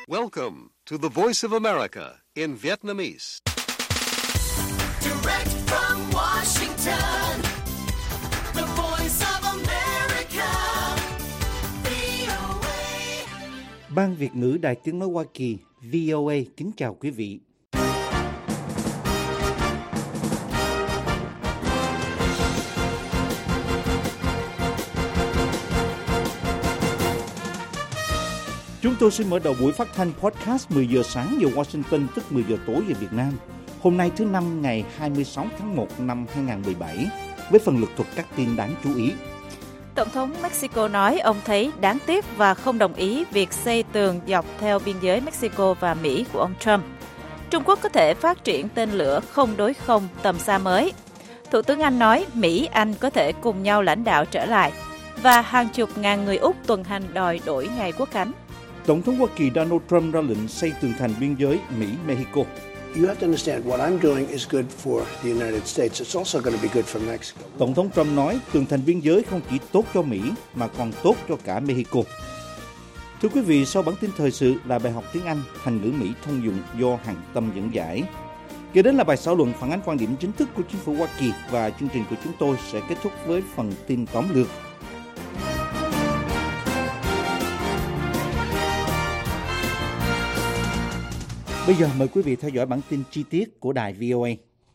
Welcome to the Voice of America in Vietnamese. Direct from Washington, the Voice of America, VOA. Ban Việt ngữ Đài Tiếng nói Hoa Kỳ, VOA kính chào quý vị. Chúng tôi xin mở đầu buổi phát thanh podcast 10 giờ sáng giờ Washington, tức 10 giờ tối giờ Việt Nam. Hôm nay thứ Năm ngày 26 tháng 1 năm 2017, với phần lược thuật các tin đáng chú ý. Tổng thống Mexico nói ông thấy đáng tiếc và không đồng ý việc xây tường dọc theo biên giới Mexico và Mỹ của ông Trump. Trung Quốc có thể phát triển tên lửa không đối không tầm xa mới. Thủ tướng Anh nói Mỹ, Anh có thể cùng nhau lãnh đạo trở lại. Và hàng chục ngàn người Úc tuần hành đòi đổi ngày Quốc khánh. Tổng thống Hoa Kỳ Donald Trump ra lệnh xây tường thành biên giới Mỹ-Mexico. You have to understand what I'm doing is good for the United States. It's also going to be good for Mexico. Tổng thống Trump nói tường thành biên giới không chỉ tốt cho Mỹ mà còn tốt cho cả Mexico. Thưa quý vị, sau bản tin thời sự là bài học tiếng Anh, thành ngữ Mỹ thông dụng do Hằng Tâm dẫn giải. Kế đến là bài xã luận phản ánh quan điểm chính thức của chính phủ Hoa Kỳ và chương trình của chúng tôi sẽ kết thúc với phần tin tóm lược. Bây giờ mời quý vị theo dõi bản tin chi tiết của đài VOA.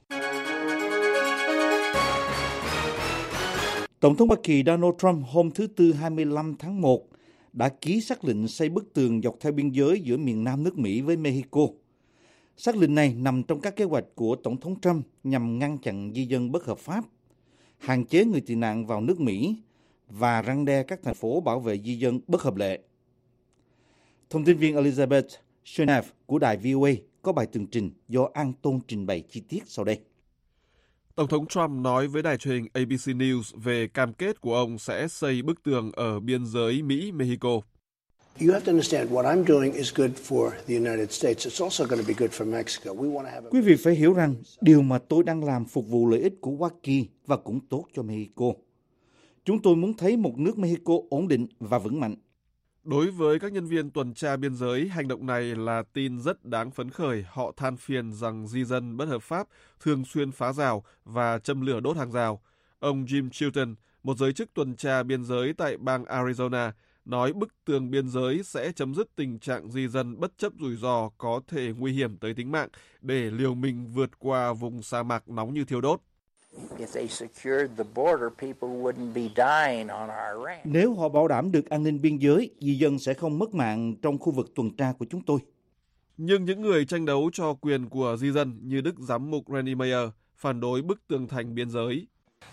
Tổng thống Hoa Kỳ Donald Trump hôm thứ Tư 25 tháng 1 đã ký sắc lệnh xây bức tường dọc theo biên giới giữa miền Nam nước Mỹ với Mexico. Sắc lệnh này nằm trong các kế hoạch của Tổng thống Trump nhằm ngăn chặn di dân bất hợp pháp, hạn chế người tị nạn vào nước Mỹ và răn đe các thành phố bảo vệ di dân bất hợp lệ. Thông tin viên Elizabeth Chernev của đài VOA có bài tường trình do An Tôn trình bày chi tiết sau đây. Tổng thống Trump nói với đài truyền hình ABC News về cam kết của ông sẽ xây bức tường ở biên giới Mỹ-Mexico. You have to understand what I'm doing is good for the United States. It's also going to be good for Mexico. We want to have Quý vị phải hiểu rằng điều mà tôi đang làm phục vụ lợi ích của Hoa Kỳ và cũng tốt cho Mexico. Chúng tôi muốn thấy một nước Mexico ổn định và vững mạnh. Đối với các nhân viên tuần tra biên giới, hành động này là tin rất đáng phấn khởi. Họ than phiền rằng di dân bất hợp pháp thường xuyên phá rào và châm lửa đốt hàng rào. Ông Jim Chilton, một giới chức tuần tra biên giới tại bang Arizona, nói bức tường biên giới sẽ chấm dứt tình trạng di dân bất chấp rủi ro có thể nguy hiểm tới tính mạng để liều mình vượt qua vùng sa mạc nóng như thiêu đốt. Nếu họ bảo đảm được an ninh biên giới, di dân sẽ không mất mạng trong khu vực tuần tra của chúng tôi. Nhưng những người tranh đấu cho quyền của di dân như Đức Giám mục Randy Mayer phản đối bức tường thành biên giới.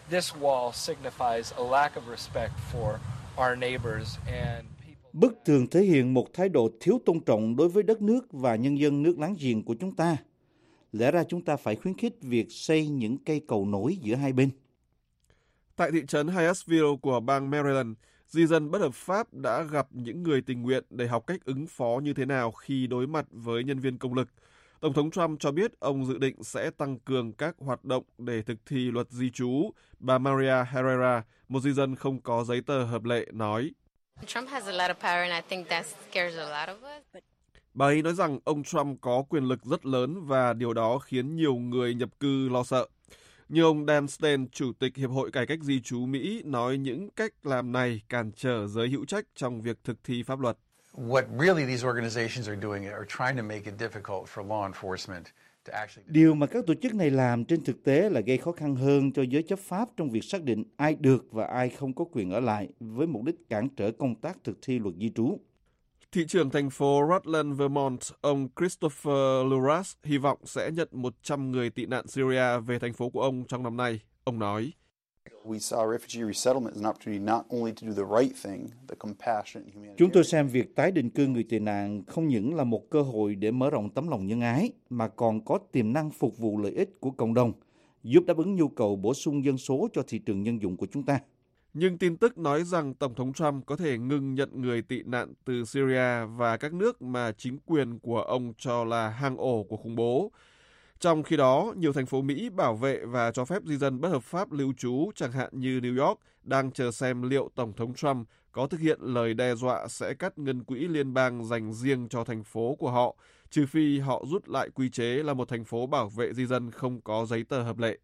Bức tường thể hiện một thái độ thiếu tôn trọng đối với đất nước và nhân dân nước láng giềng của chúng ta. Lẽ ra chúng ta phải khuyến khích việc xây những cây cầu nối giữa hai bên. Tại thị trấn Hyattsville của bang Maryland, di dân bất hợp pháp đã gặp những người tình nguyện để học cách ứng phó như thế nào khi đối mặt với nhân viên công lực. Tổng thống Trump cho biết ông dự định sẽ tăng cường các hoạt động để thực thi luật di trú. Bà Maria Herrera, một di dân không có giấy tờ hợp lệ, nói. Bà ấy nói rằng ông Trump có quyền lực rất lớn và điều đó khiến nhiều người nhập cư lo sợ. Như ông Dan Stein, Chủ tịch Hiệp hội Cải cách Di trú Mỹ, nói những cách làm này cản trở giới hữu trách trong việc thực thi pháp luật. Điều mà các tổ chức này làm trên thực tế là gây khó khăn hơn cho giới chấp pháp trong việc xác định ai được và ai không có quyền ở lại với mục đích cản trở công tác thực thi luật di trú. Thị trưởng thành phố Rutland, Vermont, ông Christopher Luras hy vọng sẽ nhận 100 người tị nạn Syria về thành phố của ông trong năm nay. Ông nói, chúng tôi xem việc tái định cư người tị nạn không những là một cơ hội để mở rộng tấm lòng nhân ái, mà còn có tiềm năng phục vụ lợi ích của cộng đồng, giúp đáp ứng nhu cầu bổ sung dân số cho thị trường nhân dụng của chúng ta. Nhưng tin tức nói rằng Tổng thống Trump có thể ngừng nhận người tị nạn từ Syria và các nước mà chính quyền của ông cho là hang ổ của khủng bố. Trong khi đó, nhiều thành phố Mỹ bảo vệ và cho phép di dân bất hợp pháp lưu trú, chẳng hạn như New York, đang chờ xem liệu Tổng thống Trump có thực hiện lời đe dọa sẽ cắt ngân quỹ liên bang dành riêng cho thành phố của họ, trừ phi họ rút lại quy chế là một thành phố bảo vệ di dân không có giấy tờ hợp lệ.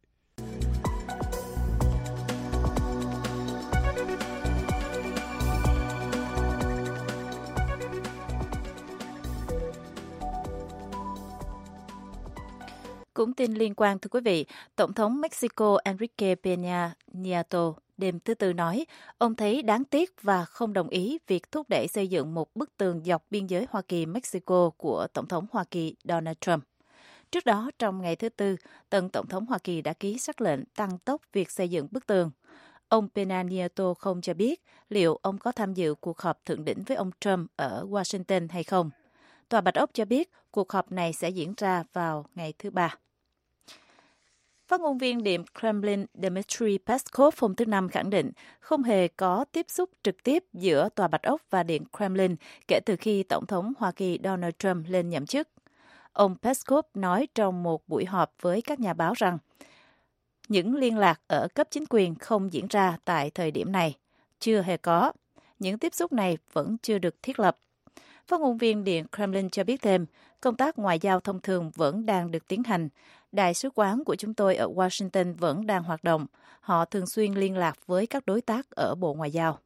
Cũng tin liên quan, thưa quý vị, Tổng thống Mexico Enrique Peña Nieto đêm thứ Tư nói ông thấy đáng tiếc và không đồng ý việc thúc đẩy xây dựng một bức tường dọc biên giới Hoa Kỳ-Mexico của Tổng thống Hoa Kỳ Donald Trump. Trước đó, trong ngày thứ Tư, tân Tổng thống Hoa Kỳ đã ký sắc lệnh tăng tốc việc xây dựng bức tường. Ông Peña Nieto không cho biết liệu ông có tham dự cuộc họp thượng đỉnh với ông Trump ở Washington hay không. Tòa Bạch Ốc cho biết cuộc họp này sẽ diễn ra vào ngày thứ Ba. Phát ngôn viên Điện Kremlin Dmitry Peskov hôm thứ Năm khẳng định không hề có tiếp xúc trực tiếp giữa Tòa Bạch Ốc và Điện Kremlin kể từ khi Tổng thống Hoa Kỳ Donald Trump lên nhậm chức. Ông Peskov nói trong một buổi họp với các nhà báo rằng những liên lạc ở cấp chính quyền không diễn ra tại thời điểm này. Chưa hề có. Những tiếp xúc này vẫn chưa được thiết lập. Phát ngôn viên Điện Kremlin cho biết thêm, công tác ngoại giao thông thường vẫn đang được tiến hành. Đại sứ quán của chúng tôi ở Washington vẫn đang hoạt động. Họ thường xuyên liên lạc với các đối tác ở Bộ Ngoại giao.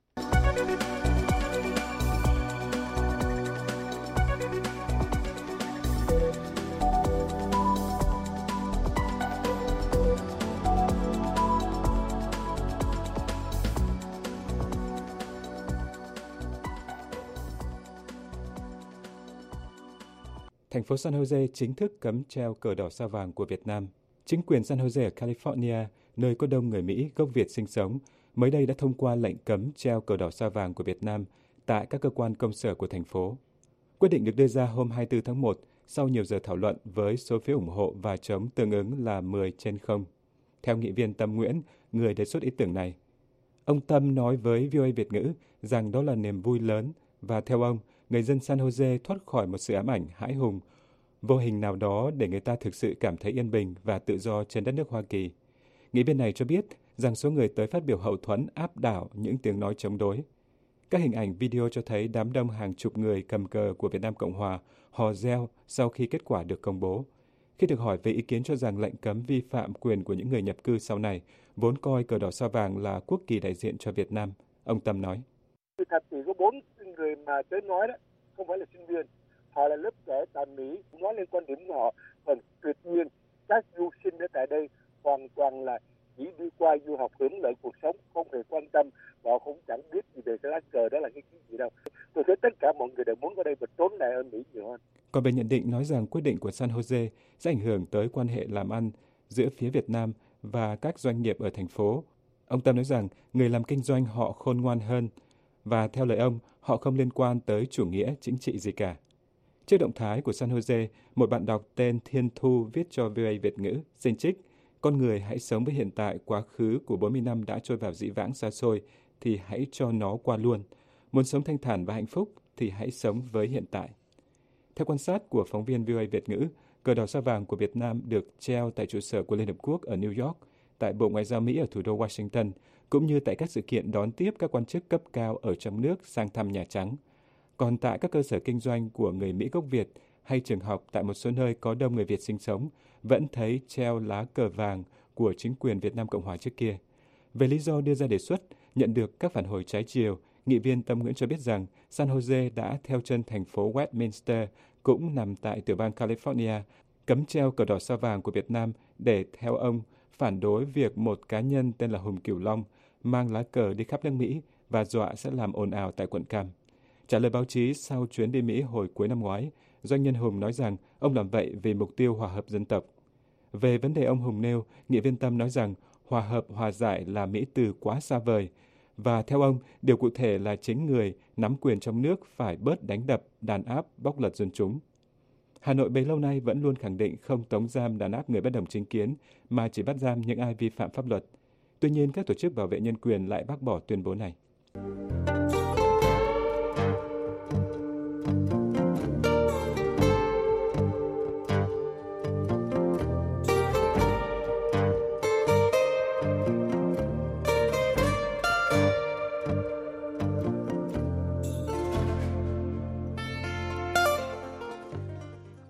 Thành phố San Jose chính thức cấm treo cờ đỏ sao vàng của Việt Nam. Chính quyền San Jose ở California, nơi có đông người Mỹ gốc Việt sinh sống, mới đây đã thông qua lệnh cấm treo cờ đỏ sao vàng của Việt Nam tại các cơ quan công sở của thành phố. Quyết định được đưa ra hôm 24 tháng 1 sau nhiều giờ thảo luận với số phiếu ủng hộ và chống tương ứng là 10/0. Theo nghị viên Tâm Nguyễn, người đề xuất ý tưởng này, ông Tâm nói với VOA Việt ngữ rằng đó là niềm vui lớn và theo ông, người dân San Jose thoát khỏi một sự ám ảnh hãi hùng, vô hình nào đó để người ta thực sự cảm thấy yên bình và tự do trên đất nước Hoa Kỳ. Nghị viên này cho biết rằng số người tới phát biểu hậu thuẫn áp đảo những tiếng nói chống đối. Các hình ảnh video cho thấy đám đông hàng chục người cầm cờ của Việt Nam Cộng Hòa hò reo sau khi kết quả được công bố. Khi được hỏi về ý kiến cho rằng lệnh cấm vi phạm quyền của những người nhập cư sau này, vốn coi cờ đỏ sao vàng là quốc kỳ đại diện cho Việt Nam, ông Tâm nói. Thật thì có 4 người mà tới nói đó, không phải là sinh viên, họ là lớp trẻ tại Mỹ, nói lên quan điểm của họ, còn tuyệt nhiên các du sinh ở tại đây hoàn toàn là chỉ đi qua du học hưởng lợi cuộc sống, không hề quan tâm, họ cũng chẳng biết gì về cái lá cờ đó là cái gì đâu. Tôi thấy tất cả mọi người đều muốn ở đây và trốn lại ở Mỹ nhiều hơn. Còn về nhận định nói rằng quyết định của San Jose sẽ ảnh hưởng tới quan hệ làm ăn giữa phía Việt Nam và các doanh nghiệp ở thành phố, ông Tâm nói rằng người làm kinh doanh họ khôn ngoan hơn và theo lời ông, họ không liên quan tới chủ nghĩa chính trị gì cả. Trước động thái của San Jose, một bạn đọc tên Thiên Thu viết cho VOA Việt ngữ, xin trích, con người hãy sống với hiện tại, quá khứ của 40 năm đã trôi vào dĩ vãng xa xôi, thì hãy cho nó qua luôn. Muốn sống thanh thản và hạnh phúc, thì hãy sống với hiện tại. Theo quan sát của phóng viên VOA Việt ngữ, cờ đỏ sao vàng của Việt Nam được treo tại trụ sở của Liên Hợp Quốc ở New York, tại Bộ Ngoại giao Mỹ ở thủ đô Washington, cũng như tại các sự kiện đón tiếp các quan chức cấp cao ở trong nước sang thăm Nhà Trắng. Còn tại các cơ sở kinh doanh của người Mỹ gốc Việt hay trường học tại một số nơi có đông người Việt sinh sống, vẫn thấy treo lá cờ vàng của chính quyền Việt Nam Cộng Hòa trước kia. Về lý do đưa ra đề xuất, nhận được các phản hồi trái chiều, nghị viên Tâm Nguyễn cho biết rằng San Jose đã theo chân thành phố Westminster, cũng nằm tại tiểu bang California, cấm treo cờ đỏ sao vàng của Việt Nam để, theo ông, phản đối việc một cá nhân tên là Hùng Cửu Long mang lá cờ đi khắp nước Mỹ và dọa sẽ làm ồn ào tại quận Cam. Trả lời báo chí sau chuyến đi Mỹ hồi cuối năm ngoái, doanh nhân Hùng nói rằng ông làm vậy vì mục tiêu hòa hợp dân tộc. Về vấn đề ông Hùng nêu, nghị viên Tâm nói rằng hòa hợp hòa giải là mỹ từ quá xa vời, và theo ông, điều cụ thể là chính người nắm quyền trong nước phải bớt đánh đập, đàn áp, bóc lột dân chúng. Hà Nội bấy lâu nay vẫn luôn khẳng định không tống giam đàn áp người bất đồng chính kiến, mà chỉ bắt giam những ai vi phạm pháp luật. Tuy nhiên, các tổ chức bảo vệ nhân quyền lại bác bỏ tuyên bố này.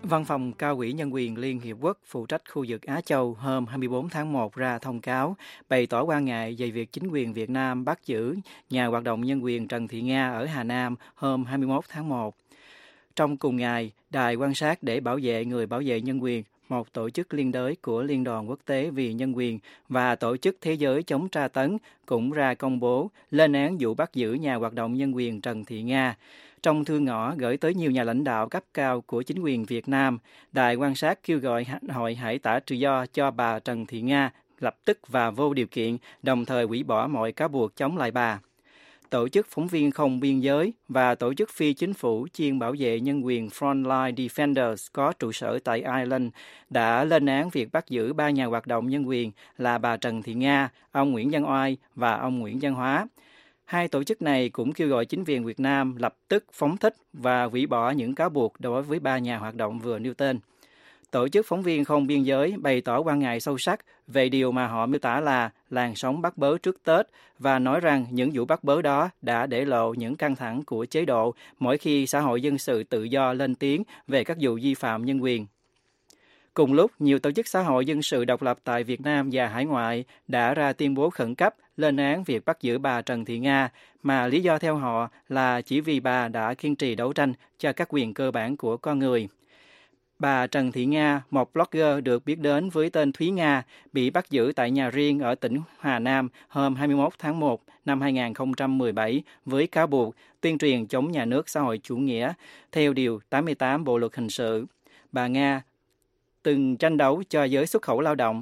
Văn phòng Cao ủy Nhân quyền Liên Hiệp Quốc phụ trách khu vực Á Châu hôm 24 tháng 1 ra thông cáo bày tỏ quan ngại về việc chính quyền Việt Nam bắt giữ nhà hoạt động nhân quyền Trần Thị Nga ở Hà Nam hôm 21 tháng 1. Trong cùng ngày, Đài quan sát để bảo vệ người bảo vệ nhân quyền, một tổ chức liên đới của Liên đoàn Quốc tế vì Nhân quyền và Tổ chức Thế giới chống tra tấn cũng ra công bố lên án vụ bắt giữ nhà hoạt động nhân quyền Trần Thị Nga. Trong thư ngõ gửi tới nhiều nhà lãnh đạo cấp cao của chính quyền Việt Nam, Đài quan sát kêu gọi Hội Hải tả tự do cho bà Trần Thị Nga lập tức và vô điều kiện, đồng thời hủy bỏ mọi cáo buộc chống lại bà. Tổ chức Phóng viên Không Biên Giới và Tổ chức Phi Chính phủ chuyên bảo vệ nhân quyền Frontline Defenders có trụ sở tại Ireland đã lên án việc bắt giữ 3 nhà hoạt động nhân quyền là bà Trần Thị Nga, ông Nguyễn Văn Oai và ông Nguyễn Văn Hóa. Hai tổ chức này cũng kêu gọi chính quyền Việt Nam lập tức phóng thích và hủy bỏ những cáo buộc đối với 3 nhà hoạt động vừa nêu tên. Tổ chức Phóng viên Không Biên Giới bày tỏ quan ngại sâu sắc về điều mà họ miêu tả là làn sóng bắt bớ trước Tết và nói rằng những vụ bắt bớ đó đã để lộ những căng thẳng của chế độ mỗi khi xã hội dân sự tự do lên tiếng về các vụ vi phạm nhân quyền. Cùng lúc, nhiều tổ chức xã hội dân sự độc lập tại Việt Nam và hải ngoại đã ra tuyên bố khẩn cấp lên án việc bắt giữ bà Trần Thị Nga, mà lý do theo họ là chỉ vì bà đã kiên trì đấu tranh cho các quyền cơ bản của con người. Bà Trần Thị Nga, một blogger được biết đến với tên Thúy Nga, bị bắt giữ tại nhà riêng ở tỉnh Hà Nam hôm 21 tháng 1 năm 2017 với cáo buộc tuyên truyền chống nhà nước xã hội chủ nghĩa theo Điều 88 Bộ Luật Hình sự. Bà Nga từng tranh đấu cho giới xuất khẩu lao động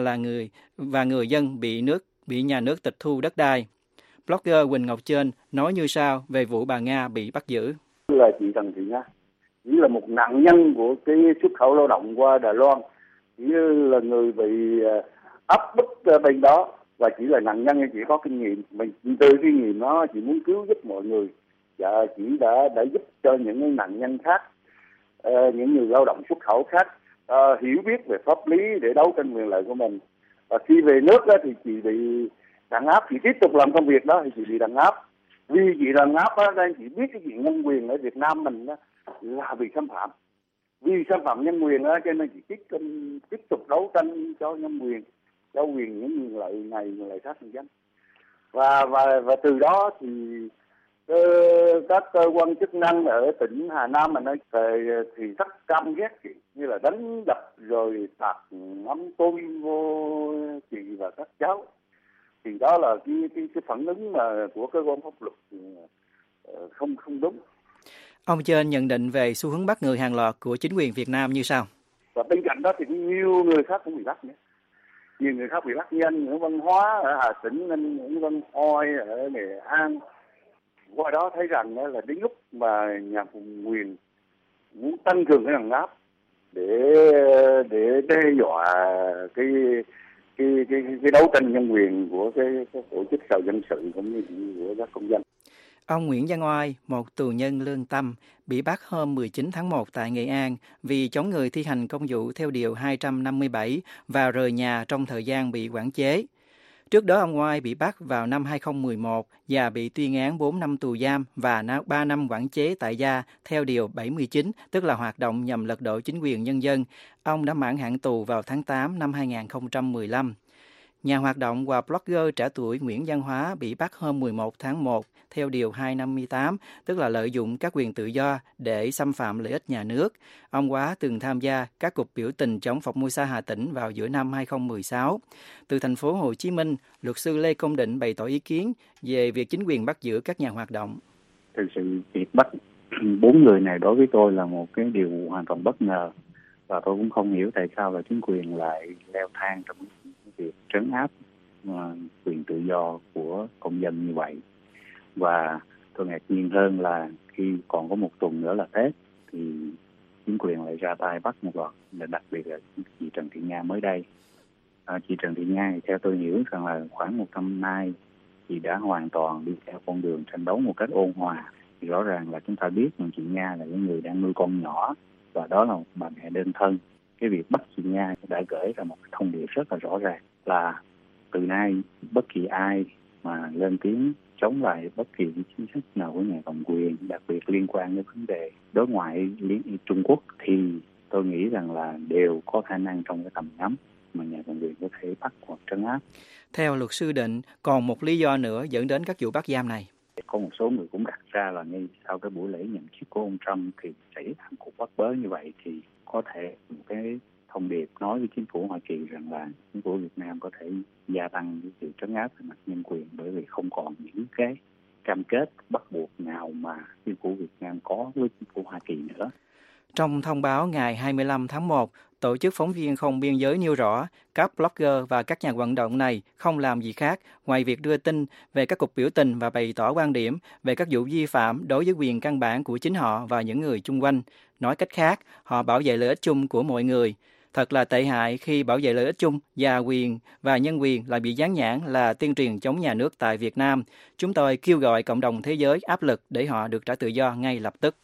và người dân bị nhà nước tịch thu đất đai. Blogger Quỳnh Ngọc Trên nói như sau về vụ bà Nga bị bắt giữ. Là chị Trần Thị Nga chỉ là một nạn nhân của cái xuất khẩu lao động qua Đài Loan, chỉ là người bị áp bức bên đó và chỉ là nạn nhân, chỉ có kinh nghiệm. Mình từ kinh nghiệm nó chỉ muốn cứu giúp mọi người và chỉ đã giúp cho những nạn nhân khác, những người lao động xuất khẩu khác hiểu biết về pháp lý để đấu tranh quyền lợi của mình. Và khi về nước đó, thì chị bị đàn áp, chị tiếp tục làm công việc đó thì chị bị đàn áp. Vì chị đàn áp đó, nên chị biết cái chuyện nhân quyền ở Việt Nam mình đó là bị xâm phạm. Vì xâm phạm nhân quyền đó, cho nên chị tiếp tục đấu tranh cho nhân quyền, cho quyền những quyền lợi này, quyền lợi khác nhân dân. Và từ đó thì các cơ quan chức năng ở tỉnh Hà Nam mà nói thì rất căm ghét chị, như là đánh đập rồi tạt mắm tôm vô chị và các cháu. Thì đó là cái phản ứng mà của cơ quan pháp luật không đúng. Ông Trên nhận định về xu hướng bắt người hàng loạt của chính quyền Việt Nam như sau. Và bên cạnh đó thì nhiều người khác cũng bị bắt nữa. Nhiều người khác bị bắt như anh Nguyễn Văn Hóa ở Hà Tĩnh, anh Nguyễn Văn Oai ở Nghệ An. Qua đó thấy rằng là đến lúc mà nhà cầm quyền muốn tăng cường cái đàn áp để đe dọa cái đấu tranh nhân quyền của cái tổ chức xã hội dân sự cũng như của các công dân. Ông Nguyễn Văn Oai, một tù nhân lương tâm, bị bắt hôm 19 tháng 1 tại Nghệ An vì chống người thi hành công vụ theo Điều 257 và rời nhà trong thời gian bị quản chế. Trước đó, ông Oai bị bắt vào năm 2011 và bị tuyên án 4 năm tù giam và 3 năm quản chế tại gia theo Điều 79, tức là hoạt động nhằm lật đổ chính quyền nhân dân. Ông đã mãn hạn tù vào tháng 8 năm 2015. Nhà hoạt động và blogger trẻ tuổi Nguyễn Văn Hóa bị bắt hôm 11 tháng 1 theo Điều 258, tức là lợi dụng các quyền tự do để xâm phạm lợi ích nhà nước. Ông Hóa từng tham gia các cuộc biểu tình chống Formosa Hà Tĩnh vào giữa năm 2016. Từ thành phố Hồ Chí Minh, luật sư Lê Công Định bày tỏ ý kiến về việc chính quyền bắt giữ các nhà hoạt động. Thực sự việc bắt 4 người này đối với tôi là một cái điều hoàn toàn bất ngờ, và tôi cũng không hiểu tại sao là chính quyền lại leo thang trong việc trấn áp quyền tự do của công dân như vậy. Và tôi ngạc nhiên hơn là khi còn có một tuần nữa là Tết thì chính quyền lại ra tay bắt một loạt, đặc biệt là chị Trần Thị Nga mới đây. Chị Trần Thị Nga thì theo tôi hiểu rằng là khoảng 1 năm nay chị đã hoàn toàn đi theo con đường tranh đấu một cách ôn hòa. Thì rõ ràng là chúng ta biết rằng chị Nga là những người đang nuôi con nhỏ và đó là một bà mẹ đơn thân. Cái việc bắt chị Nga đã gửi ra một thông điệp rất là rõ ràng là từ nay bất kỳ ai mà lên tiếng chống lại bất kỳ chính sách nào của nhà cầm quyền, đặc biệt liên quan đến vấn đề đối ngoại Trung Quốc, thì tôi nghĩ rằng là đều có khả năng trong cái tầm ngắm mà nhà cầm quyền có thể bắt hoặc trấn áp. Theo luật sư Định, còn một lý do nữa dẫn đến các vụ bắt giam này. Có một số người cũng đặt ra là ngay sau cái buổi lễ nhậm chức của ông Trump thì xảy ra cuộc bắt bớ như vậy thì có thể một cái thông điệp nói với chính phủ Hoa Kỳ rằng là chính phủ Việt Nam có thể gia tăng cái sự trấn áp về mặt nhân quyền, bởi vì không còn những cái cam kết bắt buộc nào mà chính phủ Việt Nam có với chính phủ Hoa Kỳ nữa. Trong thông báo ngày 25 tháng 1, Tổ chức Phóng viên Không Biên giới nêu rõ các blogger và các nhà vận động này không làm gì khác ngoài việc đưa tin về các cuộc biểu tình và bày tỏ quan điểm về các vụ vi phạm đối với quyền căn bản của chính họ và những người chung quanh. Nói cách khác, họ bảo vệ lợi ích chung của mọi người. Thật là tệ hại khi bảo vệ lợi ích chung và quyền và nhân quyền lại bị dán nhãn là tuyên truyền chống nhà nước tại Việt Nam. Chúng tôi kêu gọi cộng đồng thế giới áp lực để họ được trả tự do ngay lập tức.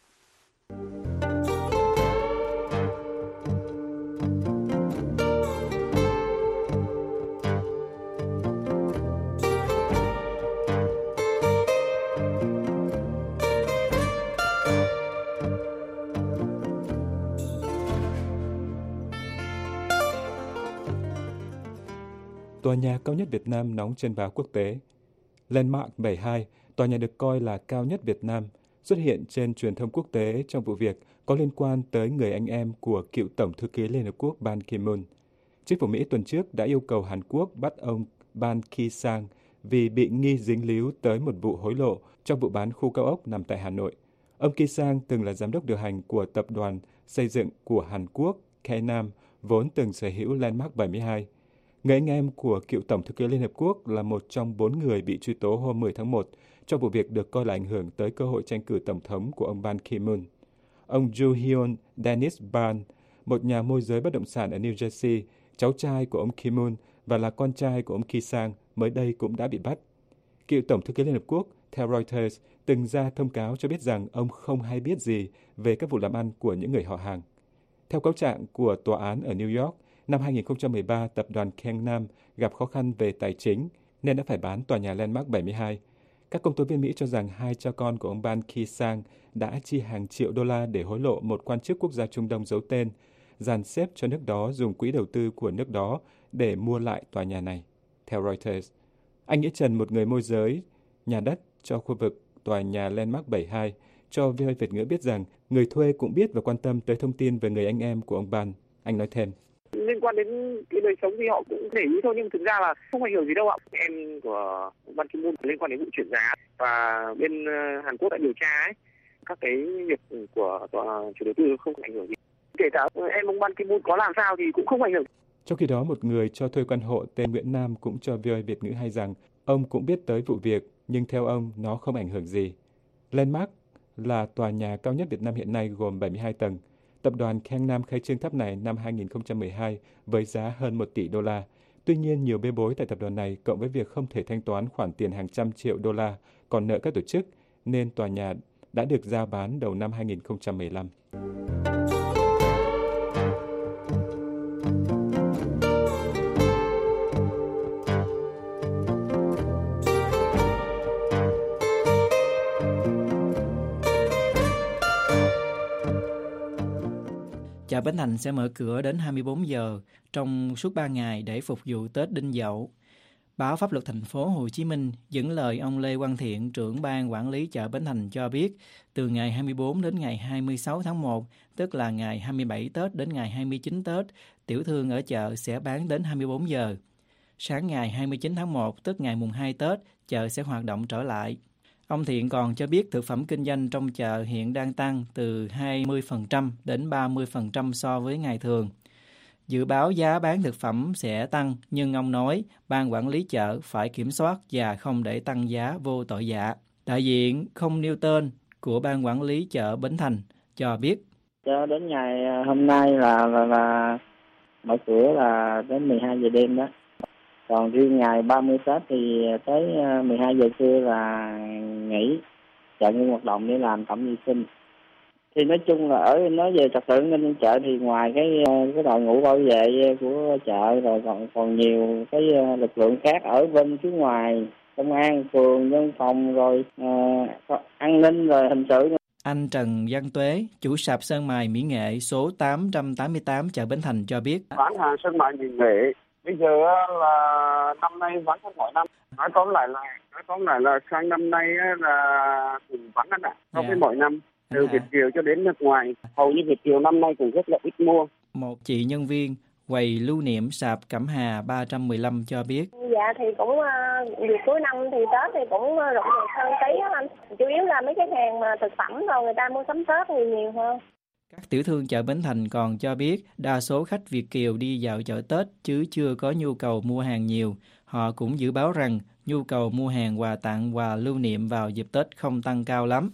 Tòa nhà cao nhất Việt Nam nóng trên báo quốc tế. Landmark 72, tòa nhà được coi là cao nhất Việt Nam, xuất hiện trên truyền thông quốc tế trong vụ việc có liên quan tới người anh em của cựu Tổng thư ký Liên Hợp Quốc Ban Ki-moon. Chính phủ Mỹ tuần trước đã yêu cầu Hàn Quốc bắt ông Ban Ki-sang vì bị nghi dính líu tới một vụ hối lộ trong vụ bán khu cao ốc nằm tại Hà Nội. Ông Ki-sang từng là giám đốc điều hành của tập đoàn xây dựng của Hàn Quốc, K-Nam, vốn từng sở hữu Landmark 72. Người anh em của cựu Tổng thư ký Liên Hợp Quốc là một trong 4 người bị truy tố hôm 10 tháng 1 trong vụ việc được coi là ảnh hưởng tới cơ hội tranh cử tổng thống của ông Ban Ki-moon. Ông Joo-hyun Dennis Ban, một nhà môi giới bất động sản ở New Jersey, cháu trai của ông Ki-moon và là con trai của ông Ki-sang, mới đây cũng đã bị bắt. Cựu Tổng thư ký Liên Hợp Quốc, theo Reuters, từng ra thông cáo cho biết rằng ông không hay biết gì về các vụ làm ăn của những người họ hàng. Theo cáo trạng của tòa án ở New York, năm 2013, tập đoàn K-Nam gặp khó khăn về tài chính nên đã phải bán tòa nhà Landmark 72. Các công tố viên Mỹ cho rằng hai cha con của ông Ban Ki-sang đã chi hàng triệu đô la để hối lộ một quan chức quốc gia Trung Đông giấu tên, dàn xếp cho nước đó dùng quỹ đầu tư của nước đó để mua lại tòa nhà này. Theo Reuters, anh Nghĩa Trần, một người môi giới nhà đất cho khu vực tòa nhà Landmark 72, cho VOA Việt ngữ biết rằng người thuê cũng biết và quan tâm tới thông tin về người anh em của ông Ban. Anh nói thêm. Liên quan đến cái đời sống thì họ cũng để ý thôi, nhưng thực ra là không ảnh hưởng gì đâu ạ. Em của Ban Ki-moon liên quan đến vụ chuyển giá và bên Hàn Quốc đã điều tra ấy, các cái việc của chủ đầu tư không ảnh hưởng gì. Kể cả em ông Ban Ki-moon có làm sao thì cũng không ảnh hưởng. Trong khi đó, một người cho thuê căn hộ tên Nguyễn Nam cũng cho VOA Việt ngữ hay rằng ông cũng biết tới vụ việc, nhưng theo ông nó không ảnh hưởng gì. Landmark là tòa nhà cao nhất Việt Nam hiện nay gồm 72 tầng. Tập đoàn K-Nam khai trương tháp này năm 2012 với giá hơn 1 tỷ đô la. Tuy nhiên, nhiều bê bối tại tập đoàn này cộng với việc không thể thanh toán khoản tiền hàng trăm triệu đô la còn nợ các tổ chức, nên tòa nhà đã được rao bán đầu năm 2015. Chợ Bến Thành sẽ mở cửa đến 24 giờ trong suốt 3 ngày để phục vụ Tết Đinh Dậu. Báo Pháp luật Thành phố Hồ Chí Minh dẫn lời ông Lê Quang Thiện, trưởng ban quản lý chợ Bến Thành cho biết, từ ngày 24 đến ngày 26 tháng 1, tức là ngày 27 Tết đến ngày 29 Tết, tiểu thương ở chợ sẽ bán đến 24 giờ. Sáng ngày 29 tháng 1, tức ngày mùng 2 Tết, chợ sẽ hoạt động trở lại. Ông Thiện còn cho biết thực phẩm kinh doanh trong chợ hiện đang tăng từ 20% đến 30% so với ngày thường. Dự báo giá bán thực phẩm sẽ tăng, nhưng ông nói ban quản lý chợ phải kiểm soát và không để tăng giá vô tội vạ. Đại diện không nêu tên của ban quản lý chợ Bến Thành cho biết. Cho đến ngày hôm nay là mở cửa là đến 12 giờ đêm đó. Còn riêng ngày 30 Tết thì tới 12 giờ trưa là nghỉ, chợ ngưng hoạt động để làm tổng vệ sinh. Thì nói chung là nói về trật tự an ninh chợ thì ngoài cái đội ngũ bảo vệ của chợ rồi còn nhiều cái lực lượng khác ở bên phía ngoài, công an, phường, dân phòng rồi an ninh rồi hình sự. Anh Trần Văn Tuế, chủ sạp sơn mài mỹ nghệ số 888 chợ Bến Thành cho biết. Bán hàng sơn mài mỹ nghệ bây giờ là năm nay vắng hơn mọi năm. Nói tóm lại là sang năm nay là cũng vắng hơn ạ. So với mọi năm, từ Việt kiều cho đến nước ngoài, hầu như Việt kiều năm nay cũng rất là ít mua. Một chị nhân viên quầy lưu niệm sạp Cẩm Hà 315 cho biết. Dạ thì cũng dịp cuối năm thì Tết thì cũng rộn ràng hơn tí á anh. Chủ yếu là mấy cái hàng mà thực phẩm rồi người ta mua sắm Tết thì nhiều hơn. Các tiểu thương chợ Bến Thành còn cho biết đa số khách Việt kiều đi dạo chợ Tết chứ chưa có nhu cầu mua hàng nhiều. Họ cũng dự báo rằng nhu cầu mua hàng quà tặng và lưu niệm vào dịp Tết không tăng cao lắm.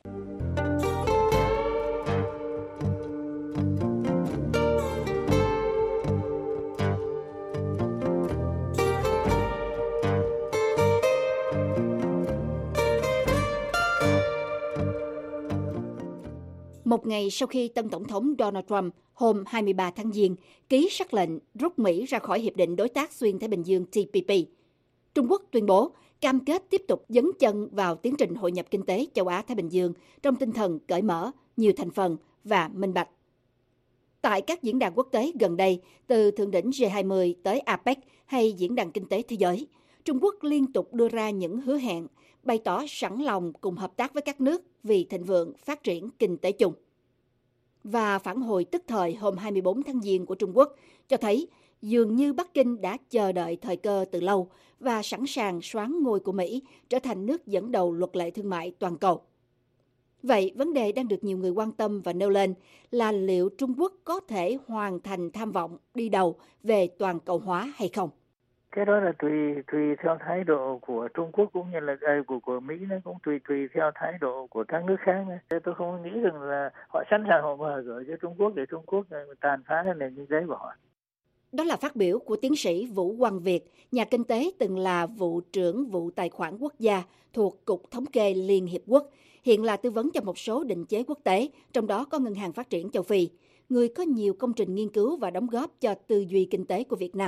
Một ngày sau khi tân tổng thống Donald Trump hôm 23 tháng Giêng ký sắc lệnh rút Mỹ ra khỏi Hiệp định Đối tác Xuyên Thái Bình Dương TPP, Trung Quốc tuyên bố cam kết tiếp tục dấn chân vào tiến trình hội nhập kinh tế châu Á-Thái Bình Dương trong tinh thần cởi mở, nhiều thành phần và minh bạch. Tại các diễn đàn quốc tế gần đây, từ thượng đỉnh G20 tới APEC hay Diễn đàn Kinh tế Thế giới, Trung Quốc liên tục đưa ra những hứa hẹn, bày tỏ sẵn lòng cùng hợp tác với các nước vì thịnh vượng phát triển kinh tế chung. Và phản hồi tức thời hôm 24 tháng Giêng của Trung Quốc cho thấy dường như Bắc Kinh đã chờ đợi thời cơ từ lâu và sẵn sàng soán ngôi của Mỹ trở thành nước dẫn đầu luật lệ thương mại toàn cầu. Vậy, vấn đề đang được nhiều người quan tâm và nêu lên là liệu Trung Quốc có thể hoàn thành tham vọng đi đầu về toàn cầu hóa hay không? Cái đó là tùy theo thái độ của Trung Quốc cũng như là của Mỹ, nó cũng tùy theo thái độ của các nước khác. Tôi không nghĩ rằng là họ sẵn sàng họ mở cửa cho Trung Quốc để Trung Quốc tàn phá nền kinh tế của họ. Đó là phát biểu của tiến sĩ Vũ Quang Việt, nhà kinh tế từng là vụ trưởng vụ tài khoản quốc gia thuộc Cục Thống kê Liên Hiệp Quốc, hiện là tư vấn cho một số định chế quốc tế, trong đó có Ngân hàng Phát triển Châu Phi, người có nhiều công trình nghiên cứu và đóng góp cho tư duy kinh tế của Việt Nam.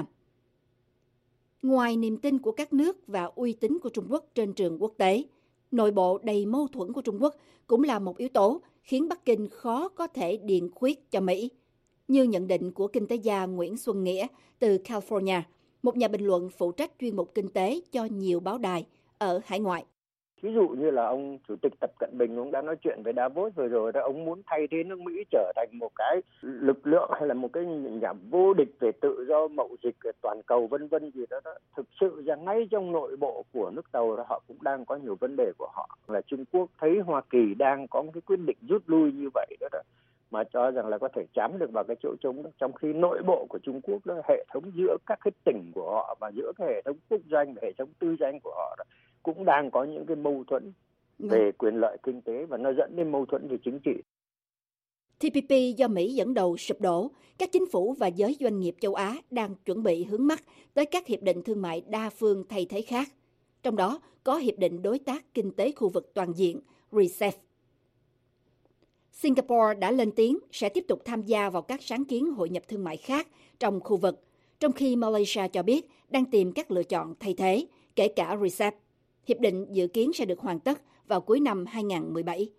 Ngoài niềm tin của các nước và uy tín của Trung Quốc trên trường quốc tế, nội bộ đầy mâu thuẫn của Trung Quốc cũng là một yếu tố khiến Bắc Kinh khó có thể điền khuyết cho Mỹ, như nhận định của kinh tế gia Nguyễn Xuân Nghĩa từ California, một nhà bình luận phụ trách chuyên mục kinh tế cho nhiều báo đài ở hải ngoại. Ví dụ như là ông Chủ tịch Tập Cận Bình ông đã nói chuyện với Davos vừa rồi đó, ông muốn thay thế nước Mỹ trở thành một cái lực lượng hay là một cái nhà vô địch về tự do mậu dịch toàn cầu vân vân gì đó. Thực sự rằng ngay trong nội bộ của nước Tàu họ cũng đang có nhiều vấn đề của họ. Là Trung Quốc thấy Hoa Kỳ đang có một cái quyết định rút lui như vậy đó, mà cho rằng là có thể chám được vào cái chỗ trống đó. Trong khi nội bộ của Trung Quốc đó, hệ thống giữa các cái tỉnh của họ và giữa cái hệ thống quốc doanh và hệ thống tư doanh của họ đó, cũng đang có những cái mâu thuẫn về quyền lợi kinh tế và nó dẫn đến mâu thuẫn về chính trị. TPP do Mỹ dẫn đầu sụp đổ, các chính phủ và giới doanh nghiệp châu Á đang chuẩn bị hướng mắt tới các hiệp định thương mại đa phương thay thế khác, trong đó có Hiệp định Đối tác Kinh tế Khu vực Toàn diện RCEP. Singapore đã lên tiếng sẽ tiếp tục tham gia vào các sáng kiến hội nhập thương mại khác trong khu vực, trong khi Malaysia cho biết đang tìm các lựa chọn thay thế, kể cả RCEP. Hiệp định dự kiến sẽ được hoàn tất vào cuối năm 2017.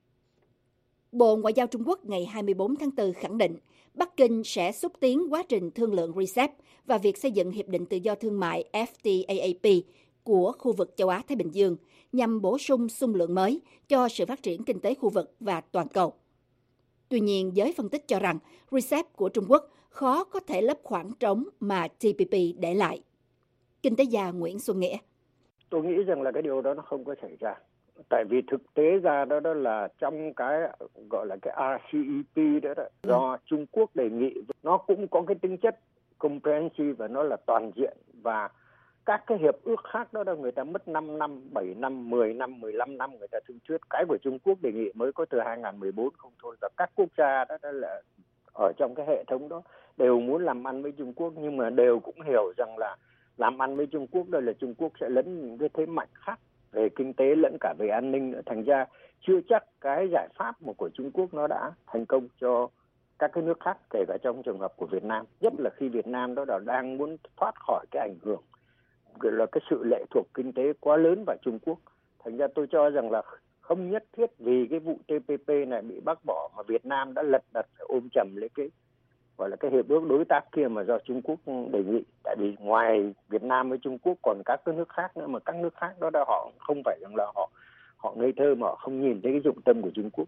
Bộ Ngoại giao Trung Quốc ngày 24 tháng 4 khẳng định Bắc Kinh sẽ xúc tiến quá trình thương lượng RCEP và việc xây dựng Hiệp định Tự do Thương mại FTAAP của khu vực châu Á-Thái Bình Dương nhằm bổ sung xung lượng mới cho sự phát triển kinh tế khu vực và toàn cầu. Tuy nhiên, giới phân tích cho rằng RCEP của Trung Quốc khó có thể lấp khoảng trống mà TPP để lại. Kinh tế gia Nguyễn Xuân Nghĩa: Tôi nghĩ rằng là cái điều đó nó không có xảy ra. Tại vì thực tế ra đó là trong cái gọi là cái RCEP đó, do Trung Quốc đề nghị, nó cũng có cái tính chất comprehensive và nó là toàn diện, và các cái hiệp ước khác đó người ta mất 5 năm, 7 năm, 10 năm, 15 năm người ta thương thuyết. Cái của Trung Quốc đề nghị mới có từ 2014 không thôi. Và các quốc gia đó là ở trong cái hệ thống đó đều muốn làm ăn với Trung Quốc, nhưng mà đều cũng hiểu rằng là làm ăn với Trung Quốc đây là Trung Quốc sẽ lấn những cái thế mạnh khác về kinh tế lẫn cả về an ninh nữa. Thành ra chưa chắc cái giải pháp của Trung Quốc nó đã thành công cho các cái nước khác, kể cả trong trường hợp của Việt Nam. Nhất là khi Việt Nam đó đang muốn thoát khỏi cái ảnh hưởng là cái sự lệ thuộc kinh tế quá lớn vào Trung Quốc. Thành ra tôi cho rằng là không nhất thiết vì cái vụ TPP này bị bác bỏ mà Việt Nam đã lật đật ôm chầm lấy cái gọi là cái hiệp ước đối tác kia mà do Trung Quốc đề nghị. Tại vì ngoài Việt Nam với Trung Quốc còn các cái nước khác nữa, mà các nước khác đó là họ không phải rằng là họ ngây thơ mà họ không nhìn thấy cái dụng tâm của Trung Quốc.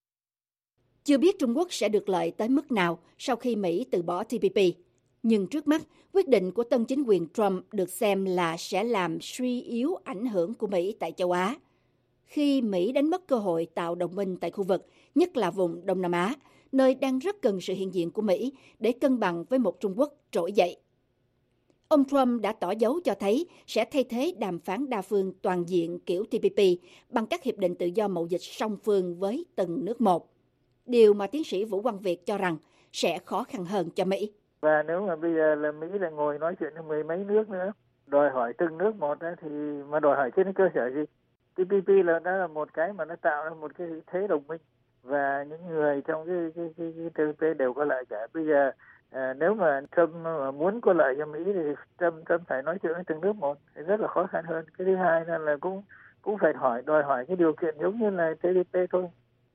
Chưa biết Trung Quốc sẽ được lợi tới mức nào sau khi Mỹ từ bỏ TPP. Nhưng trước mắt, quyết định của tân chính quyền Trump được xem là sẽ làm suy yếu ảnh hưởng của Mỹ tại châu Á. Khi Mỹ đánh mất cơ hội tạo đồng minh tại khu vực, nhất là vùng Đông Nam Á, nơi đang rất cần sự hiện diện của Mỹ để cân bằng với một Trung Quốc trỗi dậy. Ông Trump đã tỏ dấu cho thấy sẽ thay thế đàm phán đa phương toàn diện kiểu TPP bằng các hiệp định tự do mậu dịch song phương với từng nước một. Điều mà tiến sĩ Vũ Quang Việt cho rằng sẽ khó khăn hơn cho Mỹ. Và nếu mà bây giờ là Mỹ là ngồi nói chuyện với mười mấy nước nữa, đòi hỏi từng nước một thì mà đòi hỏi trên cơ sở gì? TPP là nó là một cái mà nó tạo ra một cái thế đồng minh và những người trong cái TPP đều có lợi cả. Bây giờ nếu mà Trump muốn có lợi cho Mỹ thì Trump phải nói chuyện với từng nước một thì rất là khó khăn hơn. Cái thứ hai là cũng phải đòi hỏi cái điều kiện giống như là TPP thôi.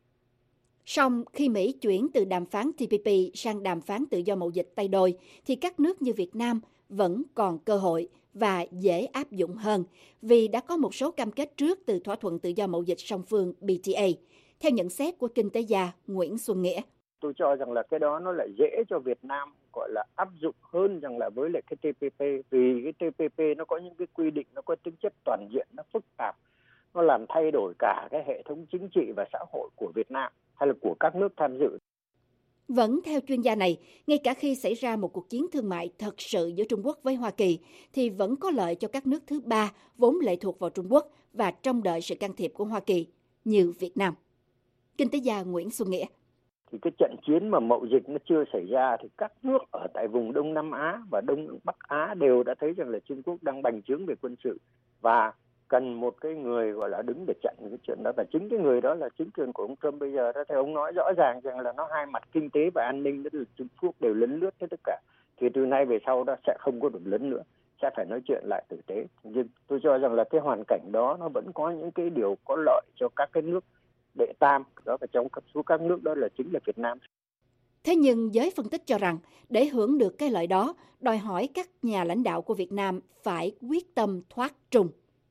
Song khi Mỹ chuyển từ đàm phán TPP sang đàm phán tự do mậu dịch tay đôi thì các nước như Việt Nam vẫn còn cơ hội và dễ áp dụng hơn vì đã có một số cam kết trước từ thỏa thuận tự do mậu dịch song phương BTA, theo nhận xét của kinh tế gia Nguyễn Xuân Nghĩa. Tôi cho rằng là cái đó nó lại dễ cho Việt Nam gọi là áp dụng hơn rằng là với lại cái TPP, vì cái TPP nó có những cái quy định, nó có tính chất toàn diện, nó phức tạp, nó làm thay đổi cả cái hệ thống chính trị và xã hội của Việt Nam hay là của các nước tham dự. Vẫn theo chuyên gia này, ngay cả khi xảy ra một cuộc chiến thương mại thật sự giữa Trung Quốc với Hoa Kỳ, thì vẫn có lợi cho các nước thứ ba vốn lệ thuộc vào Trung Quốc và trông đợi sự can thiệp của Hoa Kỳ, như Việt Nam. Kinh tế gia Nguyễn Xuân Nghĩa. Thì cái trận chiến mà mậu dịch nó chưa xảy ra thì các nước ở tại vùng Đông Nam Á và Đông Bắc Á đều đã thấy rằng là Trung Quốc đang bành trướng về quân sự và cần một cái người gọi là đứng để chặn cái chuyện đó, và chính cái người đó là chính quyền của ông Trump bây giờ đó. Thì ông nói rõ ràng rằng là nó hai mặt kinh tế và an ninh, đó là Trung Quốc đều lấn lướt hết tất cả. Thì từ nay về sau đó sẽ không có được lấn nữa, sẽ phải nói chuyện lại tử tế. Nhưng tôi cho rằng là cái hoàn cảnh đó nó vẫn có những cái điều có lợi cho các cái nước đệ tam, đó là trong số các nước đó là chính là Việt Nam. Thế nhưng giới phân tích cho rằng để hưởng được cái lợi đó, đòi hỏi các nhà lãnh đạo của Việt Nam phải quyết tâm thoát Trung.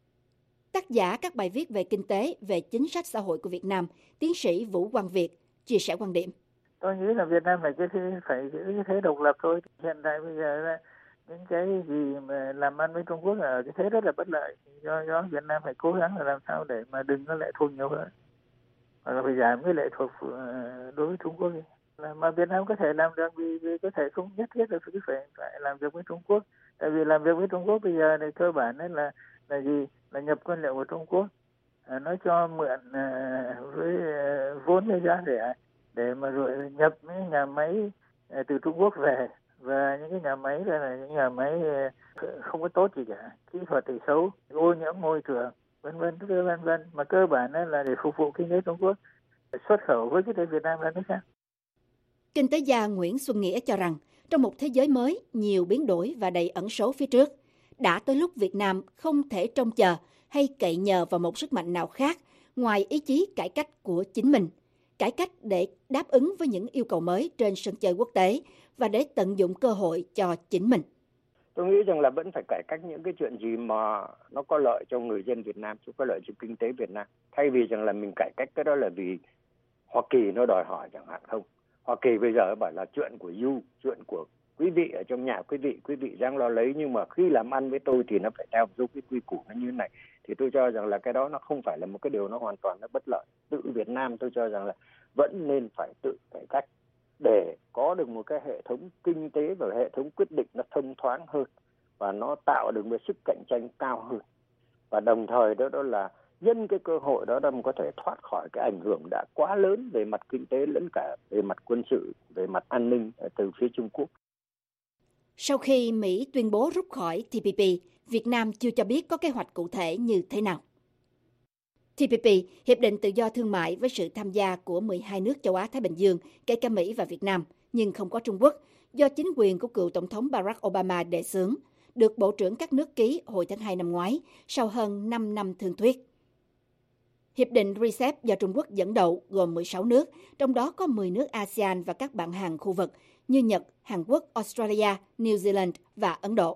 Tác giả các bài viết về kinh tế, về chính sách xã hội của Việt Nam, tiến sĩ Vũ Quang Việt chia sẻ quan điểm. Tôi nghĩ là Việt Nam phải giữ cái thế độc lập thôi. Hiện tại bây giờ là những cái gì mà làm ăn với Trung Quốc ở cái thế rất là bất lợi. Do Việt Nam phải cố gắng là làm sao để mà đừng có lệ thuộc nhiều hơn, hoặc là phải giảm cái lệ thuộc đối với Trung Quốc. Mà Việt Nam có thể làm được vì có thể không nhất thiết là phải làm việc với Trung Quốc. Tại vì làm việc với Trung Quốc bây giờ thì cơ bản là gì? Là nhập nguyên liệu của Trung Quốc, nó cho mượn với vốn với giá rẻ để mà rồi nhập những nhà máy từ Trung Quốc về, và những cái nhà máy đây là những nhà máy không có tốt gì cả, kỹ thuật thì xấu, ô nhiễm môi trường, vân vân, mà cơ bản là để phục vụ kinh tế Trung Quốc, xuất khẩu với kinh tế Việt Nam ra nước khác. Kinh tế gia Nguyễn Xuân Nghĩa cho rằng trong một thế giới mới nhiều biến đổi và đầy ẩn số phía trước, đã tới lúc Việt Nam không thể trông chờ hay cậy nhờ vào một sức mạnh nào khác ngoài ý chí cải cách của chính mình, cải cách để đáp ứng với những yêu cầu mới trên sân chơi quốc tế và để tận dụng cơ hội cho chính mình. Tôi nghĩ rằng là vẫn phải cải cách những cái chuyện gì mà nó có lợi cho người dân Việt Nam, chứ có lợi cho kinh tế Việt Nam. Thay vì rằng là mình cải cách cái đó là vì Hoa Kỳ nó đòi hỏi chẳng hạn, không. Hoa Kỳ bây giờ bảo là chuyện của chuyện của quý vị ở trong nhà quý vị đang lo lấy, nhưng mà khi làm ăn với tôi thì nó phải theo giúp cái quy củ nó như thế này. Thì tôi cho rằng là cái đó nó không phải là một cái điều nó hoàn toàn nó bất lợi. Tự Việt Nam tôi cho rằng là vẫn nên phải tự cải cách để có được một cái hệ thống kinh tế và hệ thống quyết định nó thông thoáng hơn và nó tạo được một sức cạnh tranh cao hơn, và đồng thời đó là nhân cái cơ hội đó mình có thể thoát khỏi cái ảnh hưởng đã quá lớn về mặt kinh tế lẫn cả về mặt quân sự, về mặt an ninh từ phía Trung Quốc. Sau khi Mỹ tuyên bố rút khỏi TPP, Việt Nam chưa cho biết có kế hoạch cụ thể như thế nào. TPP, Hiệp định Tự do Thương mại với sự tham gia của 12 nước châu Á-Thái Bình Dương, kể cả Mỹ và Việt Nam, nhưng không có Trung Quốc, do chính quyền của cựu Tổng thống Barack Obama đề xướng, được Bộ trưởng các nước ký hồi tháng 2 năm ngoái, sau hơn 5 năm thương thuyết. Hiệp định RCEP do Trung Quốc dẫn đầu gồm 16 nước, trong đó có 10 nước ASEAN và các bạn hàng khu vực như Nhật, Hàn Quốc, Australia, New Zealand và Ấn Độ.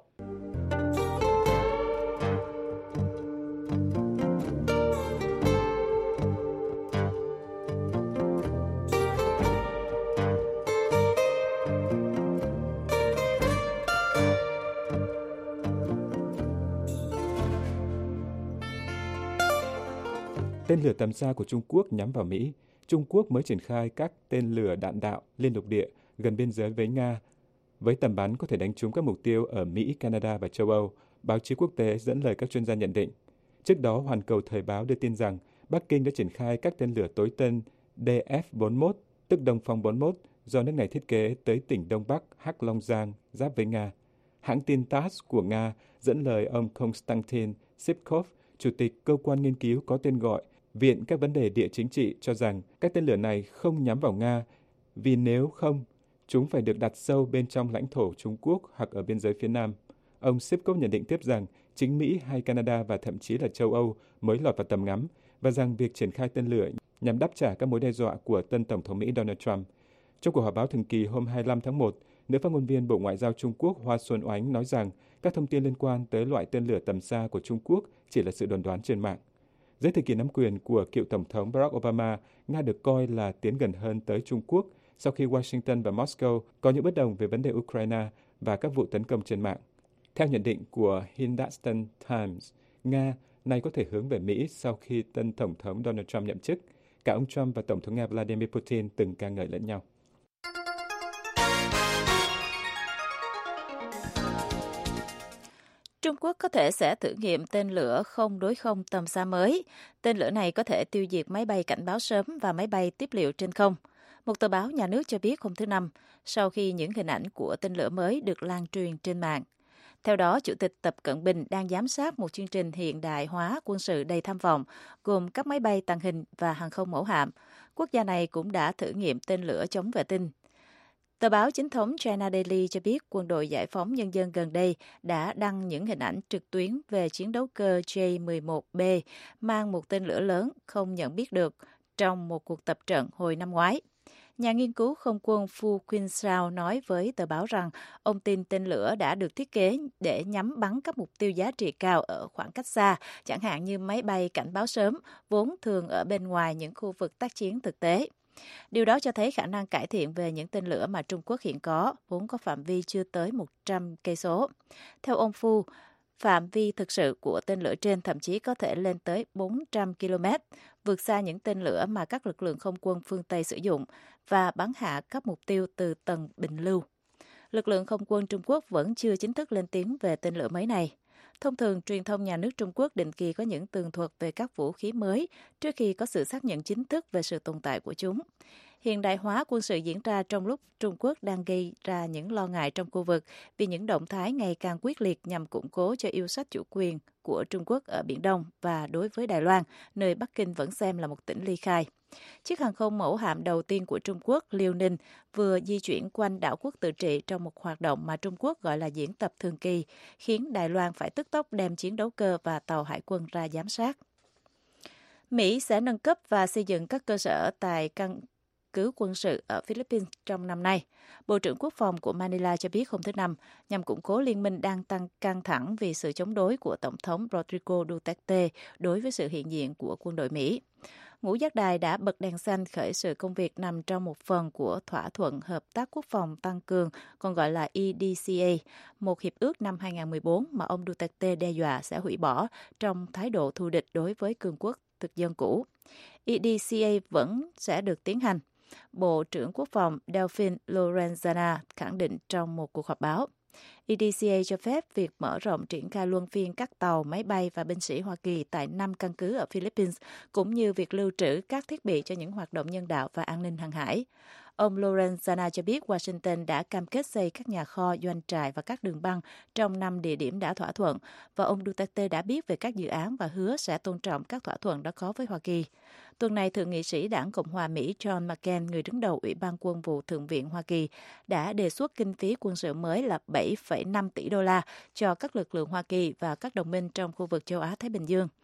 Tên lửa tầm xa của Trung Quốc nhắm vào Mỹ. Trung Quốc mới triển khai các tên lửa đạn đạo liên lục địa gần biên giới với Nga, với tầm bắn có thể đánh trúng các mục tiêu ở Mỹ, Canada và châu Âu, báo chí quốc tế dẫn lời các chuyên gia nhận định. Trước đó, Hoàn Cầu Thời báo đưa tin rằng Bắc Kinh đã triển khai các tên lửa tối tân DF-41, tức Đông Phong 41, do nước này thiết kế tới tỉnh Đông Bắc Hắc Long Giang, giáp với Nga. Hãng tin TASS của Nga dẫn lời ông Konstantin Sipkov, Chủ tịch cơ quan nghiên cứu có tên gọi Viện các vấn đề địa chính trị, cho rằng các tên lửa này không nhắm vào Nga, vì nếu không, chúng phải được đặt sâu bên trong lãnh thổ Trung Quốc hoặc ở biên giới phía Nam. Ông Sipkov nhận định tiếp rằng chính Mỹ hay Canada và thậm chí là châu Âu mới lọt vào tầm ngắm, và rằng việc triển khai tên lửa nhằm đáp trả các mối đe dọa của tân Tổng thống Mỹ Donald Trump. Trong cuộc họp báo thường kỳ hôm 25 tháng 1, nữ phát ngôn viên Bộ Ngoại giao Trung Quốc Hoa Xuân Oánh nói rằng các thông tin liên quan tới loại tên lửa tầm xa của Trung Quốc chỉ là sự đồn đoán trên mạng. Dưới thời kỳ nắm quyền của cựu Tổng thống Barack Obama, Nga được coi là tiến gần hơn tới Trung Quốc sau khi Washington và Moscow có những bất đồng về vấn đề Ukraine và các vụ tấn công trên mạng. Theo nhận định của Hindustan Times, Nga nay có thể hướng về Mỹ sau khi tân Tổng thống Donald Trump nhậm chức. Cả ông Trump và Tổng thống Nga Vladimir Putin từng ca ngợi lẫn nhau. Trung Quốc có thể sẽ thử nghiệm tên lửa không đối không tầm xa mới. Tên lửa này có thể tiêu diệt máy bay cảnh báo sớm và máy bay tiếp liệu trên không. Một tờ báo nhà nước cho biết hôm thứ Năm, sau khi những hình ảnh của tên lửa mới được lan truyền trên mạng. Theo đó, Chủ tịch Tập Cận Bình đang giám sát một chương trình hiện đại hóa quân sự đầy tham vọng, gồm các máy bay tàng hình và hàng không mẫu hạm. Quốc gia này cũng đã thử nghiệm tên lửa chống vệ tinh. Tờ báo chính thống China Daily cho biết Quân đội Giải phóng Nhân dân gần đây đã đăng những hình ảnh trực tuyến về chiến đấu cơ J-11B mang một tên lửa lớn không nhận biết được trong một cuộc tập trận hồi năm ngoái. Nhà nghiên cứu không quân Fu Qinsao nói với tờ báo rằng ông tin tên lửa đã được thiết kế để nhắm bắn các mục tiêu giá trị cao ở khoảng cách xa, chẳng hạn như máy bay cảnh báo sớm, vốn thường ở bên ngoài những khu vực tác chiến thực tế. Điều đó cho thấy khả năng cải thiện về những tên lửa mà Trung Quốc hiện có, vốn có phạm vi chưa tới 100 cây số. Theo ông Fu, phạm vi thực sự của tên lửa trên thậm chí có thể lên tới 400 km, vượt xa những tên lửa mà các lực lượng không quân phương Tây sử dụng và bắn hạ các mục tiêu từ tầng bình lưu. Lực lượng không quân Trung Quốc vẫn chưa chính thức lên tiếng về tên lửa mới này. Thông thường, truyền thông nhà nước Trung Quốc định kỳ có những tường thuật về các vũ khí mới trước khi có sự xác nhận chính thức về sự tồn tại của chúng. Hiện đại hóa quân sự diễn ra trong lúc Trung Quốc đang gây ra những lo ngại trong khu vực vì những động thái ngày càng quyết liệt nhằm củng cố cho yêu sách chủ quyền của Trung Quốc ở Biển Đông và đối với Đài Loan, nơi Bắc Kinh vẫn xem là một tỉnh ly khai. Chiếc hàng không mẫu hạm đầu tiên của Trung Quốc, Liêu Ninh, vừa di chuyển quanh đảo quốc tự trị trong một hoạt động mà Trung Quốc gọi là diễn tập thường kỳ, khiến Đài Loan phải tức tốc đem chiến đấu cơ và tàu hải quân ra giám sát. Mỹ sẽ nâng cấp và xây dựng các cơ sở tại căn cứ quân sự ở Philippines trong năm nay. Bộ trưởng Quốc phòng của Manila cho biết hôm thứ Năm, nhằm củng cố liên minh đang tăng căng thẳng vì sự chống đối của Tổng thống Rodrigo Duterte đối với sự hiện diện của quân đội Mỹ. Ngũ Giác Đài đã bật đèn xanh khởi sự công việc nằm trong một phần của thỏa thuận hợp tác quốc phòng tăng cường, còn gọi là EDCA, một hiệp ước năm 2014 mà ông Duterte đe dọa sẽ hủy bỏ trong thái độ thù địch đối với cường quốc thực dân cũ. EDCA vẫn sẽ được tiến hành. Bộ trưởng Quốc phòng Delfin Lorenzana khẳng định trong một cuộc họp báo. EDCA cho phép việc mở rộng triển khai luân phiên các tàu, máy bay và binh sĩ Hoa Kỳ tại 5 căn cứ ở Philippines, cũng như việc lưu trữ các thiết bị cho những hoạt động nhân đạo và an ninh hàng hải. Ông Lorenzana cho biết Washington đã cam kết xây các nhà kho, doanh trại và các đường băng trong 5 địa điểm đã thỏa thuận, và ông Duterte đã biết về các dự án và hứa sẽ tôn trọng các thỏa thuận đã có với Hoa Kỳ. Tuần này, Thượng nghị sĩ Đảng Cộng hòa Mỹ John McCain, người đứng đầu Ủy ban Quân vụ Thượng viện Hoa Kỳ, đã đề xuất kinh phí quân sự mới là 7,5 tỷ đô la cho các lực lượng Hoa Kỳ và các đồng minh trong khu vực châu Á-Thái Bình Dương.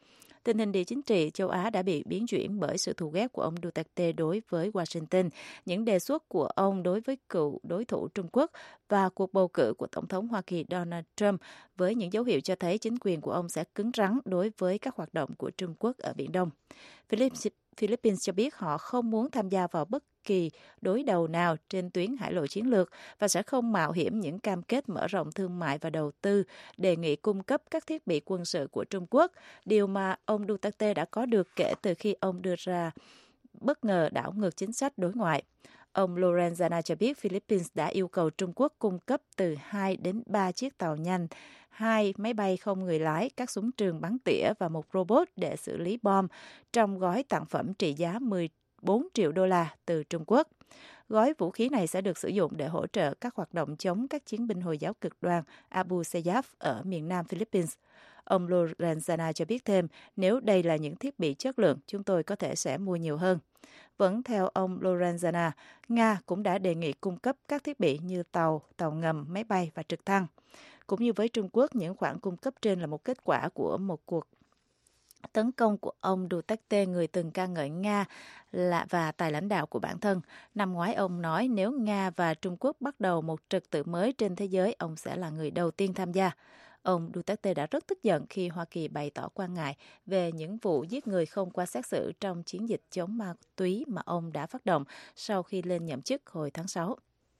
Tình hình địa chính trị châu Á đã bị biến chuyển bởi sự thù ghét của ông Duterte đối với Washington, những đề xuất của ông đối với cựu đối thủ Trung Quốc và cuộc bầu cử của Tổng thống Hoa Kỳ Donald Trump với những dấu hiệu cho thấy chính quyền của ông sẽ cứng rắn đối với các hoạt động của Trung Quốc ở Biển Đông. Philippines cho biết họ không muốn tham gia vào bất kỳ đối đầu nào trên tuyến hải lộ chiến lược và sẽ không mạo hiểm những cam kết mở rộng thương mại và đầu tư, đề nghị cung cấp các thiết bị quân sự của Trung Quốc, điều mà ông Duterte đã có được kể từ khi ông đưa ra bất ngờ đảo ngược chính sách đối ngoại. Ông Lorenzana cho biết Philippines đã yêu cầu Trung Quốc cung cấp từ 2 đến 3 chiếc tàu nhanh, 2 máy bay không người lái, các súng trường bắn tỉa và một robot để xử lý bom trong gói tặng phẩm trị giá 14 triệu đô la từ Trung Quốc. Gói vũ khí này sẽ được sử dụng để hỗ trợ các hoạt động chống các chiến binh Hồi giáo cực đoan Abu Sayyaf ở miền nam Philippines. Ông Lorenzana cho biết thêm, nếu đây là những thiết bị chất lượng, chúng tôi có thể sẽ mua nhiều hơn. Vẫn theo ông Lorenzana, Nga cũng đã đề nghị cung cấp các thiết bị như tàu ngầm, máy bay và trực thăng. Cũng như với Trung Quốc, những khoản cung cấp trên là một kết quả của một cuộc tấn công của ông Duterte, người từng ca ngợi Nga và tài lãnh đạo của bản thân. Năm ngoái, ông nói nếu Nga và Trung Quốc bắt đầu một trật tự mới trên thế giới, ông sẽ là người đầu tiên tham gia. Ông Duterte đã rất tức giận khi Hoa Kỳ bày tỏ quan ngại về những vụ giết người không qua xét xử trong chiến dịch chống ma túy mà ông đã phát động sau khi lên nhậm chức hồi tháng 6.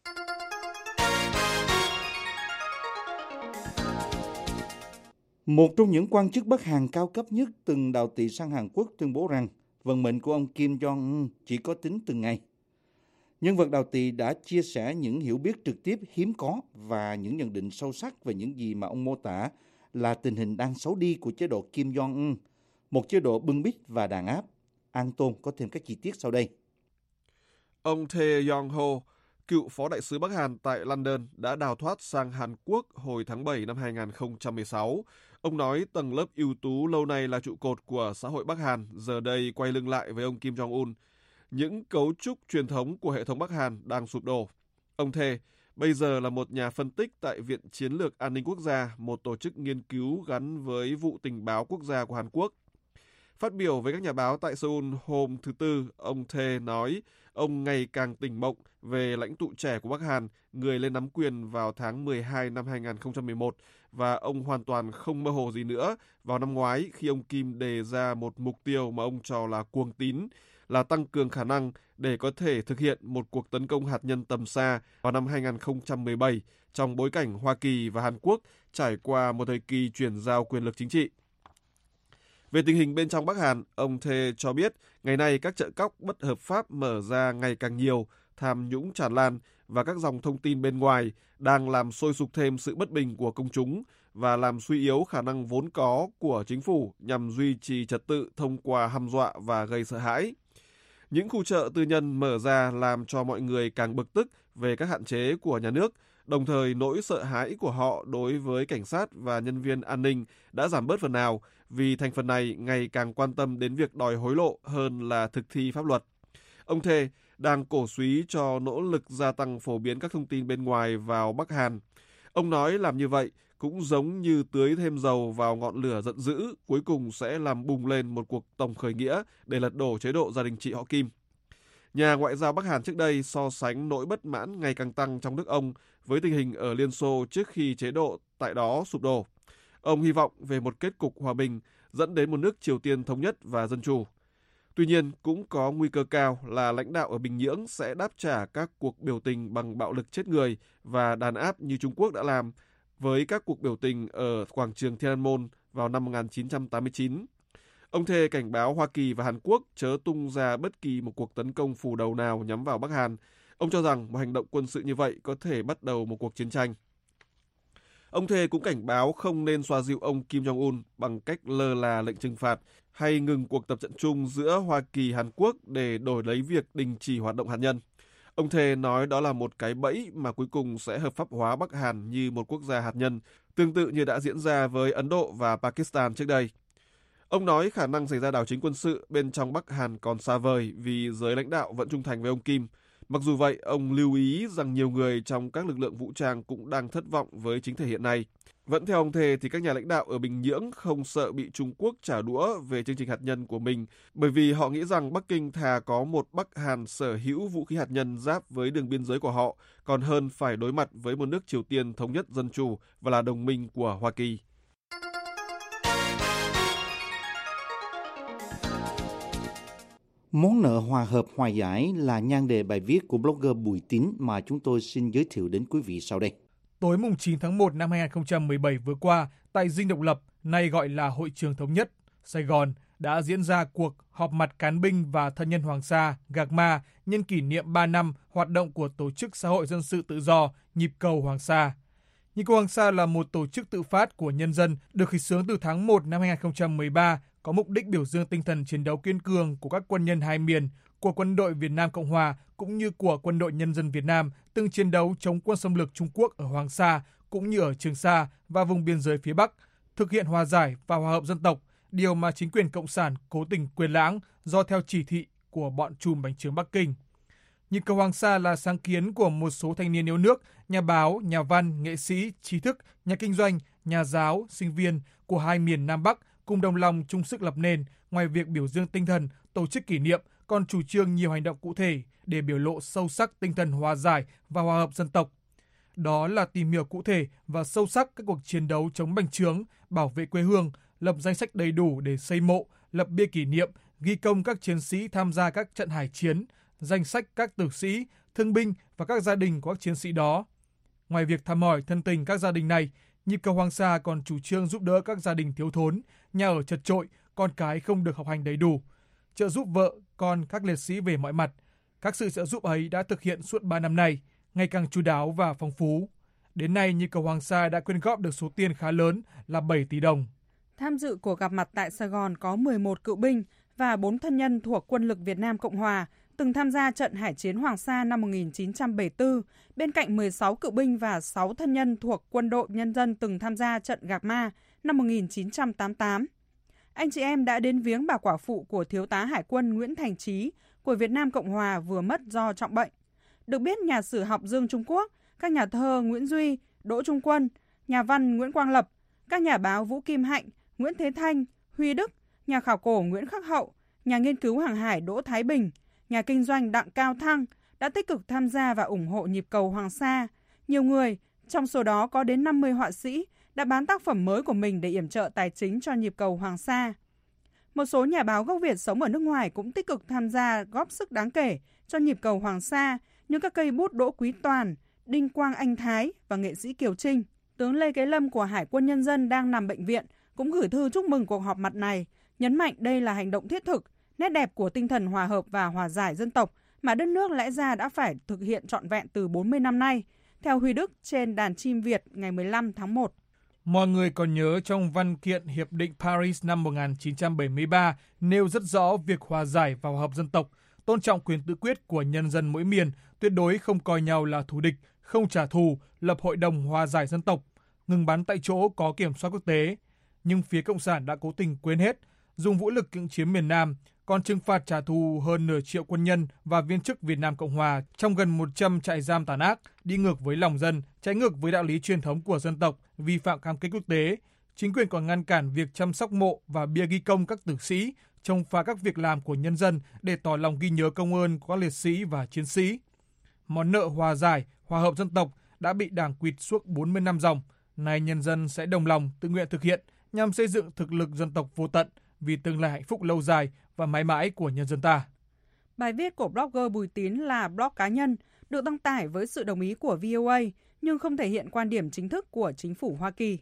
Một trong những quan chức Bắc Hàn cao cấp nhất từng đào tị sang Hàn Quốc tuyên bố rằng vận mệnh của ông Kim Jong-un chỉ có tính từng ngày. Nhân vật đào tị đã chia sẻ những hiểu biết trực tiếp hiếm có và những nhận định sâu sắc về những gì mà ông mô tả là tình hình đang xấu đi của chế độ Kim Jong-un, một chế độ bưng bít và đàn áp. An Tôn có thêm các chi tiết sau đây. Ông Tae Yong-ho, cựu phó đại sứ Bắc Hàn tại London, đã đào thoát sang Hàn Quốc hồi tháng 7 năm 2016. Ông nói tầng lớp ưu tú lâu nay là trụ cột của xã hội Bắc Hàn giờ đây quay lưng lại với ông Kim Jong-un. Những cấu trúc truyền thống của hệ thống Bắc Hàn đang sụp đổ. Ông Tae bây giờ là một nhà phân tích tại Viện Chiến lược An ninh Quốc gia, một tổ chức nghiên cứu gắn với vụ tình báo quốc gia của Hàn Quốc. Phát biểu với các nhà báo tại Seoul hôm thứ Tư, ông Tae nói ông ngày càng tỉnh mộng về lãnh tụ trẻ của Bắc Hàn, người lên nắm quyền vào tháng 12 năm 2011, và ông hoàn toàn không mơ hồ gì nữa vào năm ngoái khi ông Kim đề ra một mục tiêu mà ông cho là cuồng tín, là tăng cường khả năng để có thể thực hiện một cuộc tấn công hạt nhân tầm xa vào năm 2017 trong bối cảnh Hoa Kỳ và Hàn Quốc trải qua một thời kỳ chuyển giao quyền lực chính trị. Về tình hình bên trong Bắc Hàn, ông Tae cho biết ngày nay các chợ cóc bất hợp pháp mở ra ngày càng nhiều, tham nhũng tràn lan và các dòng thông tin bên ngoài đang làm sôi sục thêm sự bất bình của công chúng và làm suy yếu khả năng vốn có của chính phủ nhằm duy trì trật tự thông qua hăm dọa và gây sợ hãi. Những khu chợ tư nhân mở ra làm cho mọi người càng bực tức về các hạn chế của nhà nước, đồng thời nỗi sợ hãi của họ đối với cảnh sát và nhân viên an ninh đã giảm bớt phần nào vì thành phần này ngày càng quan tâm đến việc đòi hối lộ hơn là thực thi pháp luật. Ông Tae đang cổ súy cho nỗ lực gia tăng phổ biến các thông tin bên ngoài vào Bắc Hàn. Ông nói làm như vậy cũng giống như tưới thêm dầu vào ngọn lửa giận dữ, cuối cùng sẽ làm bùng lên một cuộc tổng khởi nghĩa để lật đổ chế độ gia đình chị họ Kim. Nhà ngoại giao Bắc Hàn trước đây so sánh nỗi bất mãn ngày càng tăng trong nước ông với tình hình ở Liên Xô trước khi chế độ tại đó sụp đổ. Ông hy vọng về một kết cục hòa bình dẫn đến một nước Triều Tiên thống nhất và dân chủ. Tuy nhiên, cũng có nguy cơ cao là lãnh đạo ở Bình Nhưỡng sẽ đáp trả các cuộc biểu tình bằng bạo lực chết người và đàn áp như Trung Quốc đã làm với các cuộc biểu tình ở quảng trường Tiananmen vào năm 1989. Ông Tae cảnh báo Hoa Kỳ và Hàn Quốc chớ tung ra bất kỳ một cuộc tấn công phủ đầu nào nhắm vào Bắc Hàn. Ông cho rằng một hành động quân sự như vậy có thể bắt đầu một cuộc chiến tranh. Ông Tae cũng cảnh báo không nên xoa dịu ông Kim Jong-un bằng cách lơ là lệnh trừng phạt hay ngừng cuộc tập trận chung giữa Hoa Kỳ Hàn Quốc để đổi lấy việc đình chỉ hoạt động hạt nhân. Ông Tae nói đó là một cái bẫy mà cuối cùng sẽ hợp pháp hóa Bắc Hàn như một quốc gia hạt nhân, tương tự như đã diễn ra với Ấn Độ và Pakistan trước đây. Ông nói khả năng xảy ra đảo chính quân sự bên trong Bắc Hàn còn xa vời vì giới lãnh đạo vẫn trung thành với ông Kim. Mặc dù vậy, ông lưu ý rằng nhiều người trong các lực lượng vũ trang cũng đang thất vọng với chính thể hiện này. Vẫn theo ông Thề thì các nhà lãnh đạo ở Bình Nhưỡng không sợ bị Trung Quốc trả đũa về chương trình hạt nhân của mình, bởi vì họ nghĩ rằng Bắc Kinh thà có một Bắc Hàn sở hữu vũ khí hạt nhân giáp với đường biên giới của họ, còn hơn phải đối mặt với một nước Triều Tiên thống nhất dân chủ và là đồng minh của Hoa Kỳ. Món nợ hòa hợp hòa giải là nhan đề bài viết của blogger Bùi Tín mà chúng tôi xin giới thiệu đến quý vị sau đây. Tối mùng 9 tháng 1 năm 2017 vừa qua, tại Dinh Độc Lập, nay gọi là Hội trường Thống nhất, Sài Gòn, đã diễn ra cuộc họp mặt cán binh và thân nhân Hoàng Sa, Gạc Ma nhân kỷ niệm 3 năm hoạt động của Tổ chức Xã hội Dân sự Tự do Nhịp cầu Hoàng Sa. Nhịp cầu Hoàng Sa là một tổ chức tự phát của nhân dân được khởi xướng từ tháng 1 năm 2013, có mục đích biểu dương tinh thần chiến đấu kiên cường của các quân nhân hai miền, của quân đội Việt Nam Cộng Hòa cũng như của quân đội nhân dân Việt Nam từng chiến đấu chống quân xâm lược Trung Quốc ở Hoàng Sa cũng như ở Trường Sa và vùng biên giới phía Bắc, thực hiện hòa giải và hòa hợp dân tộc, điều mà chính quyền Cộng sản cố tình quên lãng do theo chỉ thị của bọn trùm bánh chướng Bắc Kinh. Nhịp cầu Hoàng Sa là sáng kiến của một số thanh niên yêu nước, nhà báo, nhà văn, nghệ sĩ, trí thức, nhà kinh doanh, nhà giáo, sinh viên của hai miền Nam Bắc cùng đồng lòng chung sức lập nên. Ngoài việc biểu dương tinh thần, tổ chức kỷ niệm, còn chủ trương nhiều hành động cụ thể để biểu lộ sâu sắc tinh thần hòa giải và hòa hợp dân tộc. Đó là tìm hiểu cụ thể và sâu sắc các cuộc chiến đấu chống bành chướng, bảo vệ quê hương, lập danh sách đầy đủ để xây mộ, lập bia kỷ niệm, ghi công các chiến sĩ tham gia các trận hải chiến, danh sách các tử sĩ, thương binh và các gia đình của các chiến sĩ đó. Ngoài việc thăm hỏi thân tình các gia đình này, Nhịp cầu Hoàng Sa còn chủ trương giúp đỡ các gia đình thiếu thốn, nhà ở chật chội, con cái không được học hành đầy đủ, trợ giúp vợ, con các liệt sĩ về mọi mặt. Các sự trợ giúp ấy đã thực hiện suốt 3 năm nay, ngày càng chu đáo và phong phú. Đến nay, Nhịp cầu Hoàng Sa đã quyên góp được số tiền khá lớn là 7 tỷ đồng. Tham dự cuộc gặp mặt tại Sài Gòn có 11 cựu binh và 4 thân nhân thuộc quân lực Việt Nam Cộng Hòa từng tham gia trận hải chiến Hoàng Sa năm 1974, bên cạnh 16 cựu binh và 6 thân nhân thuộc quân đội nhân dân từng tham gia trận Gạc Ma năm 1988. Anh chị em đã đến viếng bà quả phụ của Thiếu tá Hải quân Nguyễn Thành Trí của Việt Nam Cộng Hòa vừa mất do trọng bệnh. Được biết, nhà sử học Dương Trung Quốc, các nhà thơ Nguyễn Duy, Đỗ Trung Quân, nhà văn Nguyễn Quang Lập, các nhà báo Vũ Kim Hạnh, Nguyễn Thế Thanh, Huy Đức, nhà khảo cổ Nguyễn Khắc Hậu, nhà nghiên cứu hàng hải Đỗ Thái Bình, nhà kinh doanh Đặng Cao Thăng đã tích cực tham gia và ủng hộ nhịp cầu Hoàng Sa. Nhiều người, trong số đó có đến 50 họa sĩ, đã bán tác phẩm mới của mình để yểm trợ tài chính cho nhịp cầu Hoàng Sa. Một số nhà báo gốc Việt sống ở nước ngoài cũng tích cực tham gia góp sức đáng kể cho nhịp cầu Hoàng Sa như các cây bút Đỗ Quý Toàn, Đinh Quang Anh Thái và nghệ sĩ Kiều Trinh. Tướng Lê Kế Lâm của Hải quân Nhân dân đang nằm bệnh viện cũng gửi thư chúc mừng cuộc họp mặt này, nhấn mạnh đây là hành động thiết thực, nét đẹp của tinh thần hòa hợp và hòa giải dân tộc mà đất nước lẽ ra đã phải thực hiện trọn vẹn từ 40 năm nay, theo Huy Đức trên Đàn Chim Việt ngày 15 tháng 1. Mọi người còn nhớ trong văn kiện Hiệp định Paris năm 1973 nêu rất rõ việc hòa giải và hòa hợp dân tộc, tôn trọng quyền tự quyết của nhân dân mỗi miền, tuyệt đối không coi nhau là thù địch, không trả thù, lập hội đồng hòa giải dân tộc, ngừng bắn tại chỗ có kiểm soát quốc tế. Nhưng phía Cộng sản đã cố tình quên hết, dùng vũ lực cưỡng chiếm miền Nam, còn trừng phạt trả thù hơn nửa triệu quân nhân và viên chức Việt Nam Cộng Hòa trong gần 100 trại giam tàn ác, đi ngược với lòng dân, trái ngược với đạo lý truyền thống của dân tộc, vi phạm cam kết quốc tế. Chính quyền còn ngăn cản việc chăm sóc mộ và bia ghi công các tử sĩ, chống phá các việc làm của nhân dân để tỏ lòng ghi nhớ công ơn của các liệt sĩ và chiến sĩ. Món nợ hòa giải, hòa hợp dân tộc đã bị Đảng quỵt suốt 40 năm dòng. Nay nhân dân sẽ đồng lòng tự nguyện thực hiện nhằm xây dựng thực lực dân tộc vô tận vì tương lai hạnh phúc lâu dài và mãi mãi của nhân dân ta. Bài viết của blogger Bùi Tín là blog cá nhân, được đăng tải với sự đồng ý của VOA, nhưng không thể hiện quan điểm chính thức của chính phủ Hoa Kỳ.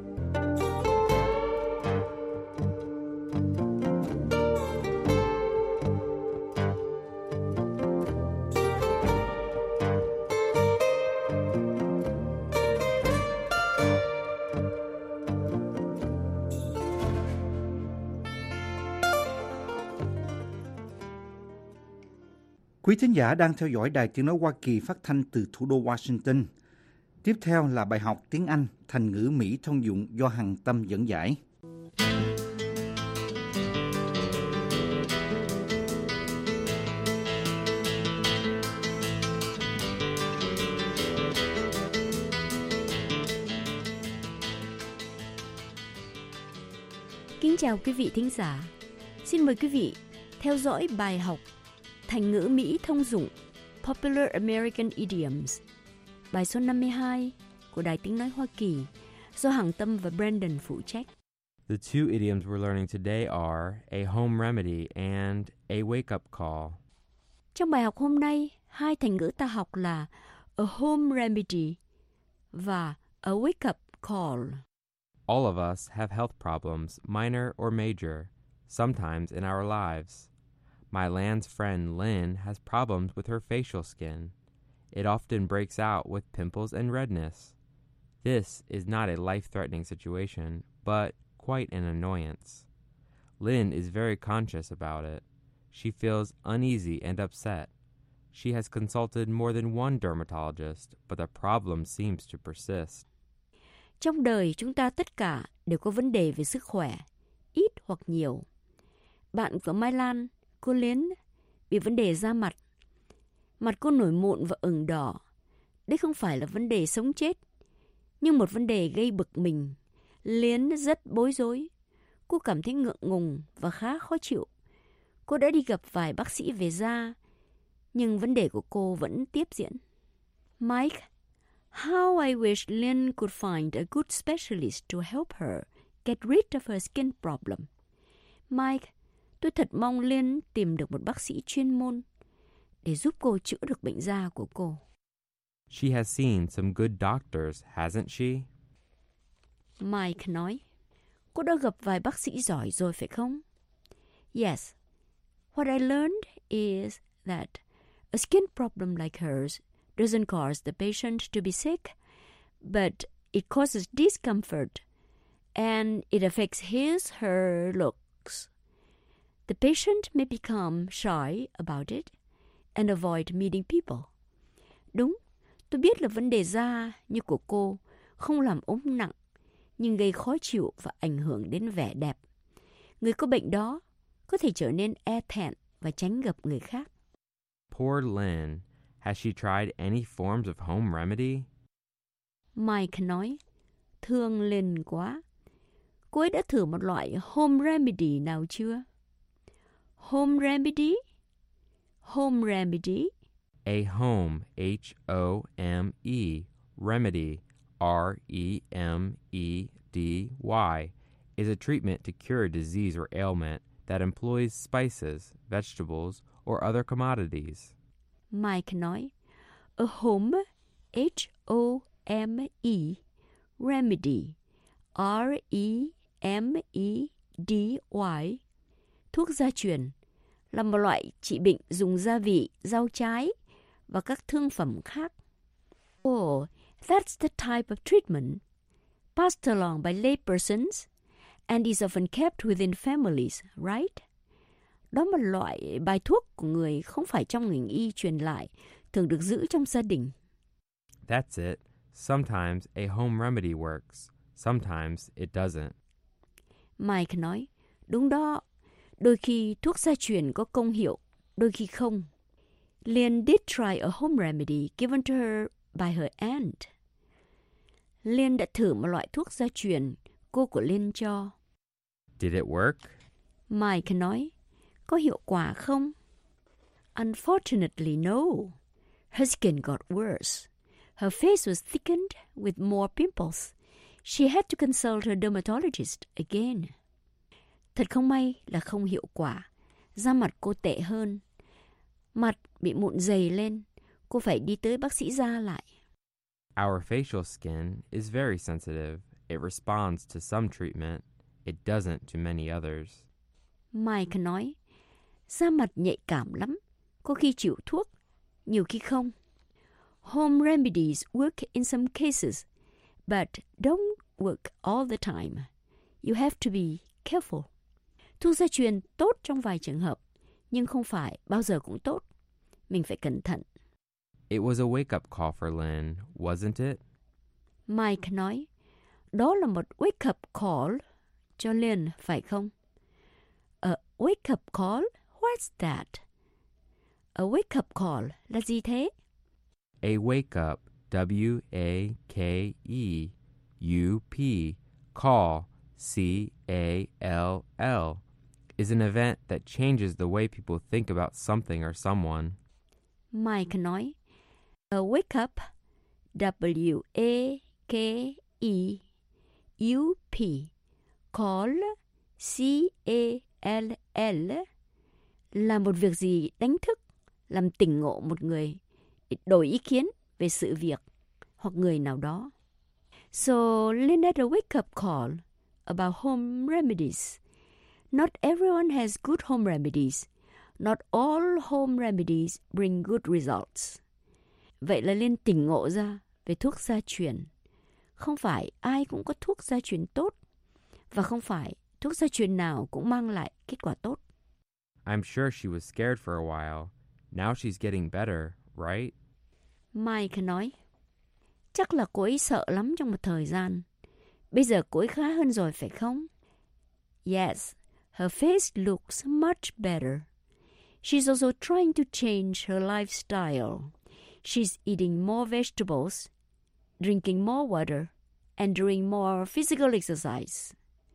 Quý thính giả đang theo dõi Đài Tiếng nói Hoa Kỳ phát thanh từ thủ đô Washington. Tiếp theo là bài học tiếng Anh thành ngữ Mỹ thông dụng do Hằng Tâm dẫn giải. kính chào quý vị thính giả. Xin mời quý vị theo dõi bài học Thành ngữ Mỹ thông dụng Popular American Idioms, bài số 52 của Đài Tiếng Nói Hoa Kỳ do Hằng Tâm và Brandon phụ trách. The two idioms we're learning today are a home remedy and a wake-up call. Trong bài học hôm nay, hai thành ngữ ta học là a home remedy và a wake-up call. All of us have health problems, minor or major, sometimes in our lives. My Land's friend Lynn has problems with her facial skin. It often breaks out with pimples and redness. This is not a life-threatening situation, but quite an annoyance. Lynn is very conscious about it. She feels uneasy and upset. She has consulted more than one dermatologist, but the problem seems to persist. Trong đời chúng ta tất cả đều có vấn đề về sức khỏe, ít hoặc nhiều. Bạn của Mai Lan, cô Lynn, bị vấn đề da mặt. Mặt cô nổi mụn và ửng đỏ. Đây không phải là vấn đề sống chết, nhưng một vấn đề gây bực mình. Lynn rất bối rối. Cô cảm thấy ngượng ngùng và khá khó chịu. Cô đã đi gặp vài bác sĩ về da, nhưng vấn đề của cô vẫn tiếp diễn. Mike, how I wish Lynn could find a good specialist to help her get rid of her skin problem. Mike, tôi thật mong Lynn tìm được một bác sĩ chuyên môn để giúp cô chữa được bệnh da của cô. She has seen some good doctors, hasn't she? Mike nói, cô đã gặp vài bác sĩ giỏi rồi phải không? Yes. What I learned is that a skin problem like hers doesn't cause the patient to be sick, but it causes discomfort and it affects her looks. The patient may become shy about it and avoid meeting people. Đúng, tôi biết là vấn đề da như của cô không làm ốm nặng, nhưng gây khó chịu và ảnh hưởng đến vẻ đẹp. Người có bệnh đó có thể trở nên e thẹn và tránh gặp người khác. Poor Lynn. Has she tried any forms of home remedy? Mike nói, thương Lynn quá. Cô ấy đã thử một loại home remedy nào chưa? Home remedy? Home remedy? A home, H-O-M-E, remedy, R-E-M-E-D-Y, is a treatment to cure a disease or ailment that employs spices, vegetables, or other commodities. Mike nói, a home, H-O-M-E, remedy, R-E-M-E-D-Y, thuốc gia truyền, là một loại trị bệnh dùng gia vị, rau trái và các thương phẩm khác. Oh, that's the type of treatment passed along by laypersons and is often kept within families, right? Đó là một loại bài thuốc của người không phải trong ngành y truyền lại, thường được giữ trong gia đình. That's it. Sometimes a home remedy works. Sometimes it doesn't. Mike nói, đúng đó. Đôi khi thuốc gia truyền có công hiệu, đôi khi không. Lynn did try a home remedy given to her by her aunt. Lynn đã thử một loại thuốc gia truyền cô của Lynn cho. Did it work? Mike nói, có hiệu quả không? Unfortunately, no. Her skin got worse. Her face was thickened with more pimples. She had to consult her dermatologist again. Thật không may là không hiệu quả. Da mặt cô tệ hơn. Mặt bị mụn dày lên. Cô phải đi tới bác sĩ da lại. Our facial skin is very sensitive. It responds to some treatment. It doesn't to many others. Mike nói, da mặt nhạy cảm lắm. Có khi chịu thuốc, nhiều khi không. Home remedies work in some cases, but don't work all the time. You have to be careful. Thuốc gia truyền tốt trong vài trường hợp, nhưng không phải bao giờ cũng tốt. Mình phải cẩn thận. It was a wake-up call for Lynn, wasn't it? Mike nói, đó là một wake-up call cho Lynn, phải không? A wake-up call? What's that? A wake-up call là gì thế? A wake-up, W-A-K-E-U-P, call C-A-L-L, is an event that changes the way people think about something or someone. Mike nói, a wake up, W-A-K-E-U-P, call, C-A-L-L, là một việc gì đánh thức, làm tỉnh ngộ một người, đổi ý kiến về sự việc hoặc người nào đó. So Lynn had a wake-up call about home remedies. Not everyone has good home remedies. Not all home remedies bring good results. Vậy là Lynn tỉnh ngộ ra về thuốc gia truyền. Không phải ai cũng có thuốc gia truyền tốt, và không phải thuốc gia truyền nào cũng mang lại kết quả tốt. I'm sure she was scared for a while. Now she's getting better, right? Mike nói, chắc là cô ấy sợ lắm trong một thời gian. Bây giờ cô ấy khá hơn rồi phải không? Yes, her face looks much better. She's also trying to change her lifestyle. She's eating more vegetables, drinking more water, and doing more physical exercise.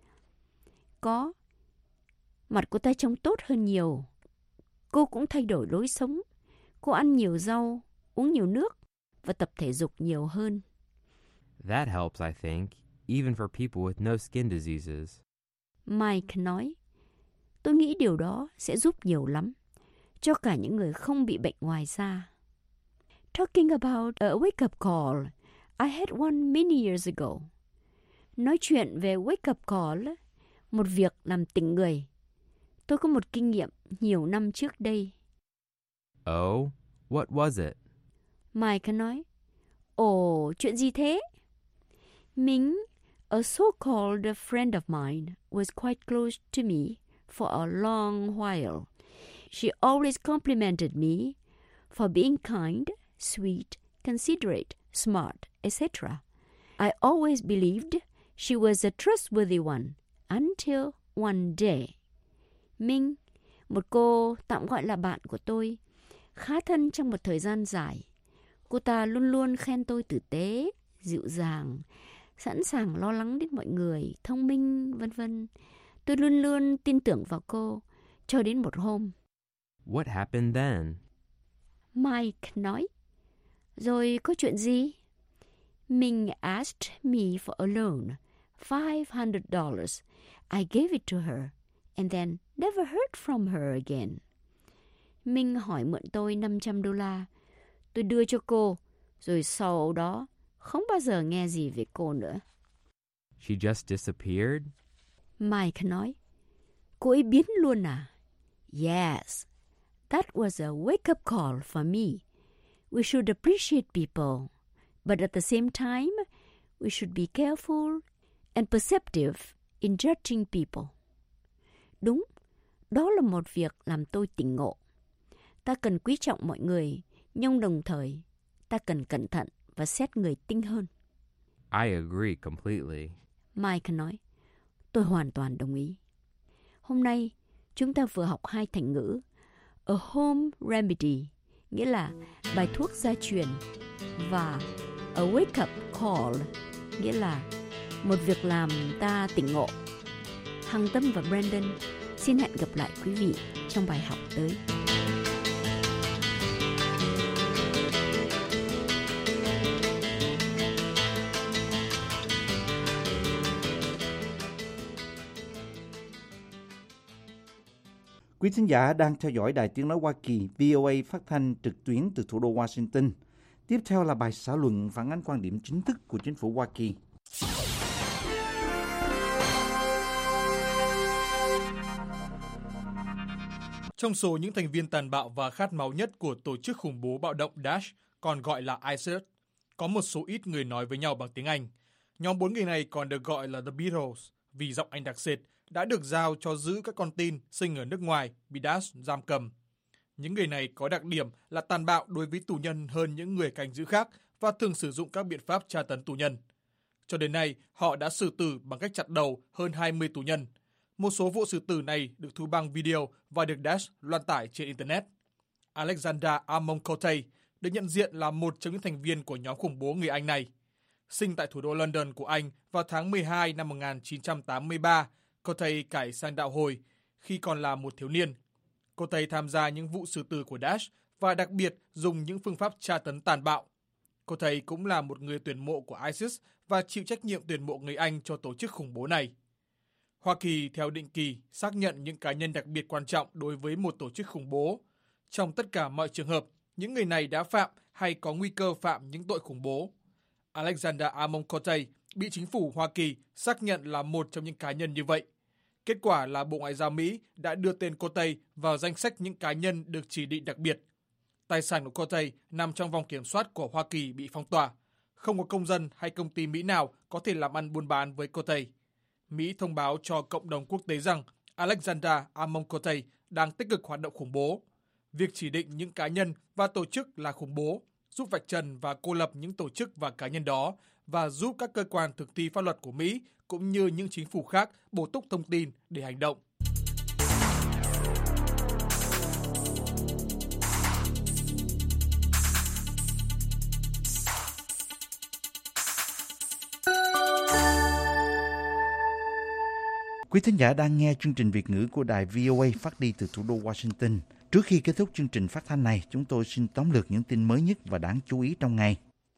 Có. Mặt cô ta trông tốt hơn nhiều. Cô cũng thay đổi lối sống. Cô ăn nhiều rau, uống nhiều nước và tập thể dục nhiều hơn. That helps, I think, even for people with no skin diseases. Mike nói, tôi nghĩ điều đó sẽ giúp nhiều lắm, cho cả những người không bị bệnh ngoài da. Talking about a wake-up call, I had one many years ago. Nói chuyện về wake-up call, một việc làm tỉnh người. Tôi có một kinh nghiệm nhiều năm trước đây. Oh, what was it? Mike nói, ồ, chuyện gì thế? Ming, a so-called friend of mine, was quite close to me for a long while. She always complimented me for being kind, sweet, considerate, smart, etc. I always believed she was a trustworthy one until one day. Minh, một cô tạm gọi là bạn của tôi, khá thân trong một thời gian dài. Cô ta luôn luôn khen tôi tử tế, dịu dàng, sẵn sàng lo lắng đến mọi người, thông minh, vân vân. Tôi luôn luôn tin tưởng vào cô, cho đến một hôm. What happened then? Mike nói, rồi có chuyện gì? Ming asked me for a loan, $500. I gave it to her, and then never heard from her again. Minh hỏi mượn tôi $500. Tôi đưa cho cô, rồi sau đó không bao giờ nghe gì về cô nữa. She just disappeared? Mike nói, cô ấy biến luôn à? Yes, that was a wake-up call for me. We should appreciate people, but at the same time, we should be careful and perceptive in judging people. Đúng, đó là một việc làm tôi tỉnh ngộ. Ta cần quý trọng mọi người, nhưng đồng thời, ta cần cẩn thận và xét người tinh hơn. I agree completely. Mike nói, tôi hoàn toàn đồng ý. Hôm nay, chúng ta vừa học 2 thành ngữ. A home remedy, nghĩa là bài thuốc gia truyền, và a wake-up call, nghĩa là một việc làm ta tỉnh ngộ. Hằng Tâm và Brandon xin hẹn gặp lại quý vị trong bài học tới. Quý thính giả đang theo dõi Đài Tiếng Nói Hoa Kỳ VOA phát thanh trực tuyến từ thủ đô Washington. Tiếp theo là bài xã luận phản ánh quan điểm chính thức của chính phủ Hoa Kỳ. Trong số những thành viên tàn bạo và khát máu nhất của tổ chức khủng bố bạo động Daesh, còn gọi là ISIS, có một số ít người nói với nhau bằng tiếng Anh. Nhóm 4 người này còn được gọi là The Beatles vì giọng Anh đặc sệt, đã được giao cho giữ các con tin sinh ở nước ngoài bị Daesh giam cầm. Những người này có đặc điểm là tàn bạo đối với tù nhân hơn những người canh giữ khác và thường sử dụng các biện pháp tra tấn tù nhân. Cho đến nay, họ đã xử tử bằng cách chặt đầu hơn 20 tù nhân. Một số vụ xử tử này được thu bằng video và được Daesh loan tải trên Internet. Alexander Amoncote được nhận diện là một trong những thành viên của nhóm khủng bố người Anh này. Sinh tại thủ đô London của Anh vào tháng 12 năm 1983, cô thầy cải sang đạo Hồi khi còn là một thiếu niên. Cô thầy tham gia những vụ xử tử của Daesh và đặc biệt dùng những phương pháp tra tấn tàn bạo. Cô thầy cũng là một người tuyển mộ của ISIS và chịu trách nhiệm tuyển mộ người Anh cho tổ chức khủng bố này. Hoa Kỳ theo định kỳ xác nhận những cá nhân đặc biệt quan trọng đối với một tổ chức khủng bố. Trong tất cả mọi trường hợp, những người này đã phạm hay có nguy cơ phạm những tội khủng bố. Alexander Amoncote bị chính phủ Hoa Kỳ xác nhận là một trong những cá nhân như vậy. Kết quả là Bộ Ngoại giao Mỹ đã đưa tên Cote vào danh sách những cá nhân được chỉ định đặc biệt. Tài sản của Cote nằm trong vòng kiểm soát của Hoa Kỳ bị phong tỏa. Không có công dân hay công ty Mỹ nào có thể làm ăn buôn bán với Cote. Mỹ thông báo cho cộng đồng quốc tế rằng Alexander Amoncote đang tích cực hoạt động khủng bố. Việc chỉ định những cá nhân và tổ chức là khủng bố giúp vạch trần và cô lập những tổ chức và cá nhân đó và giúp các cơ quan thực thi pháp luật của Mỹ cũng như những chính phủ khác bổ túc thông tin để hành động. Quý thính giả đang nghe chương trình Việt ngữ của đài VOA phát đi từ thủ đô Washington. Trước khi kết thúc chương trình phát thanh này, chúng tôi xin tóm lược những tin mới nhất và đáng chú ý trong ngày.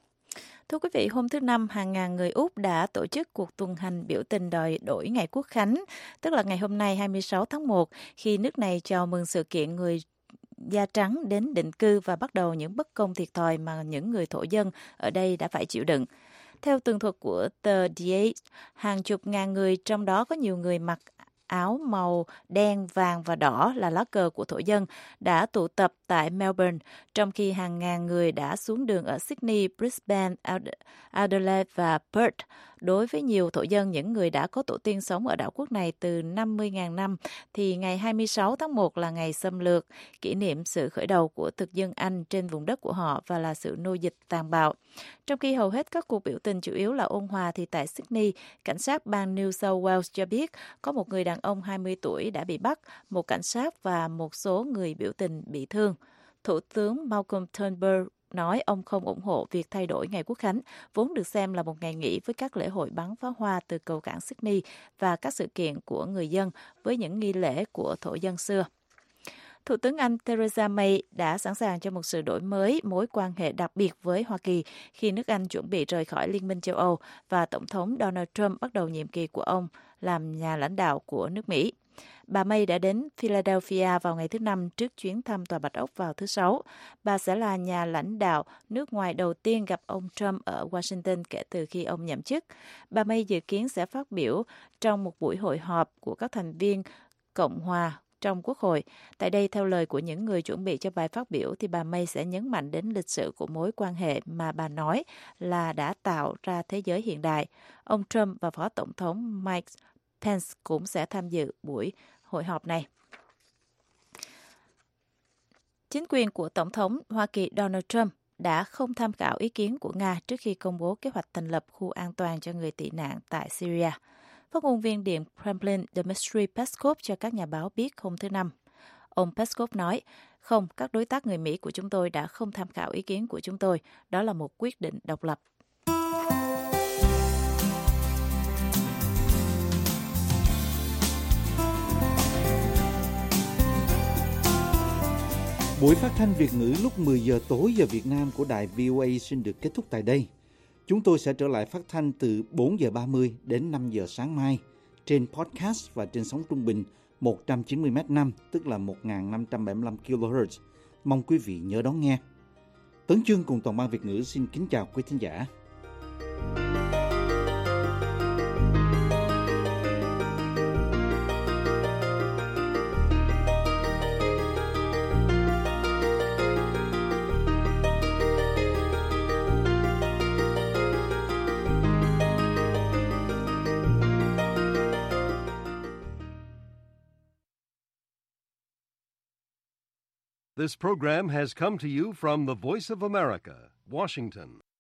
Thưa quý vị, hôm thứ Năm, hàng ngàn người Úc đã tổ chức cuộc tuần hành biểu tình đòi đổi ngày Quốc khánh, tức là ngày hôm nay 26 tháng 1, khi nước này chào mừng sự kiện người da trắng đến định cư và bắt đầu những bất công thiệt thòi mà những người thổ dân ở đây đã phải chịu đựng. Theo tường thuật của tờ The Age, hàng chục ngàn người, trong đó có nhiều người mặc áo màu đen, vàng và đỏ là lá cờ của thổ dân, đã tụ tập tại Melbourne, trong khi hàng ngàn người đã xuống đường ở Sydney, Brisbane, Adelaide và Perth. Đối với nhiều thổ dân, những người đã có tổ tiên sống ở đảo quốc này từ 50.000 năm, thì ngày 26 tháng 1 là ngày xâm lược, kỷ niệm sự khởi đầu của thực dân Anh trên vùng đất của họ và là sự nô dịch tàn bạo. Trong khi hầu hết các cuộc biểu tình chủ yếu là ôn hòa, thì tại Sydney, cảnh sát bang New South Wales cho biết có một người đàn ông 20 tuổi đã bị bắt, một cảnh sát và một số người biểu tình bị thương. Thủ tướng Malcolm Turnbull nói ông không ủng hộ việc thay đổi ngày Quốc khánh, vốn được xem là một ngày nghỉ với các lễ hội bắn pháo hoa từ cầu cảng Sydney và các sự kiện của người dân với những nghi lễ của thổ dân xưa. Thủ tướng Anh Theresa May đã sẵn sàng cho một sự đổi mới mối quan hệ đặc biệt với Hoa Kỳ khi nước Anh chuẩn bị rời khỏi Liên minh châu Âu và Tổng thống Donald Trump bắt đầu nhiệm kỳ của ông làm nhà lãnh đạo của nước Mỹ. Bà May đã đến Philadelphia vào ngày thứ Năm trước chuyến thăm Tòa Bạch Ốc vào thứ Sáu. Bà sẽ là nhà lãnh đạo nước ngoài đầu tiên gặp ông Trump ở Washington kể từ khi ông nhậm chức. Bà May dự kiến sẽ phát biểu trong một buổi hội họp của các thành viên Cộng hòa trong Quốc hội. Tại đây, theo lời của những người chuẩn bị cho bài phát biểu, thì bà May sẽ nhấn mạnh đến lịch sử của mối quan hệ mà bà nói là đã tạo ra thế giới hiện đại. Ông Trump và Phó Tổng thống Mike Pence cũng sẽ tham dự buổi hội họp này. Chính quyền của Tổng thống Hoa Kỳ Donald Trump đã không tham khảo ý kiến của Nga trước khi công bố kế hoạch thành lập khu an toàn cho người tị nạn tại Syria. Phát ngôn viên Điện Kremlin Dmitry Peskov cho các nhà báo biết hôm thứ Năm. Ông Peskov nói, không, các đối tác người Mỹ của chúng tôi đã không tham khảo ý kiến của chúng tôi. Đó là một quyết định độc lập. Buổi phát thanh Việt ngữ lúc 10 giờ tối giờ Việt Nam của đài VOA xin được kết thúc tại đây. Chúng tôi sẽ trở lại phát thanh từ 4 giờ 30 đến 5 giờ sáng mai trên podcast và trên sóng trung bình 190 m5, tức là 1.575 kHz. Mong quý vị nhớ đón nghe. Tấn Chương cùng toàn ban Việt ngữ xin kính chào quý thính giả. This program has come to you from the Voice of America, Washington.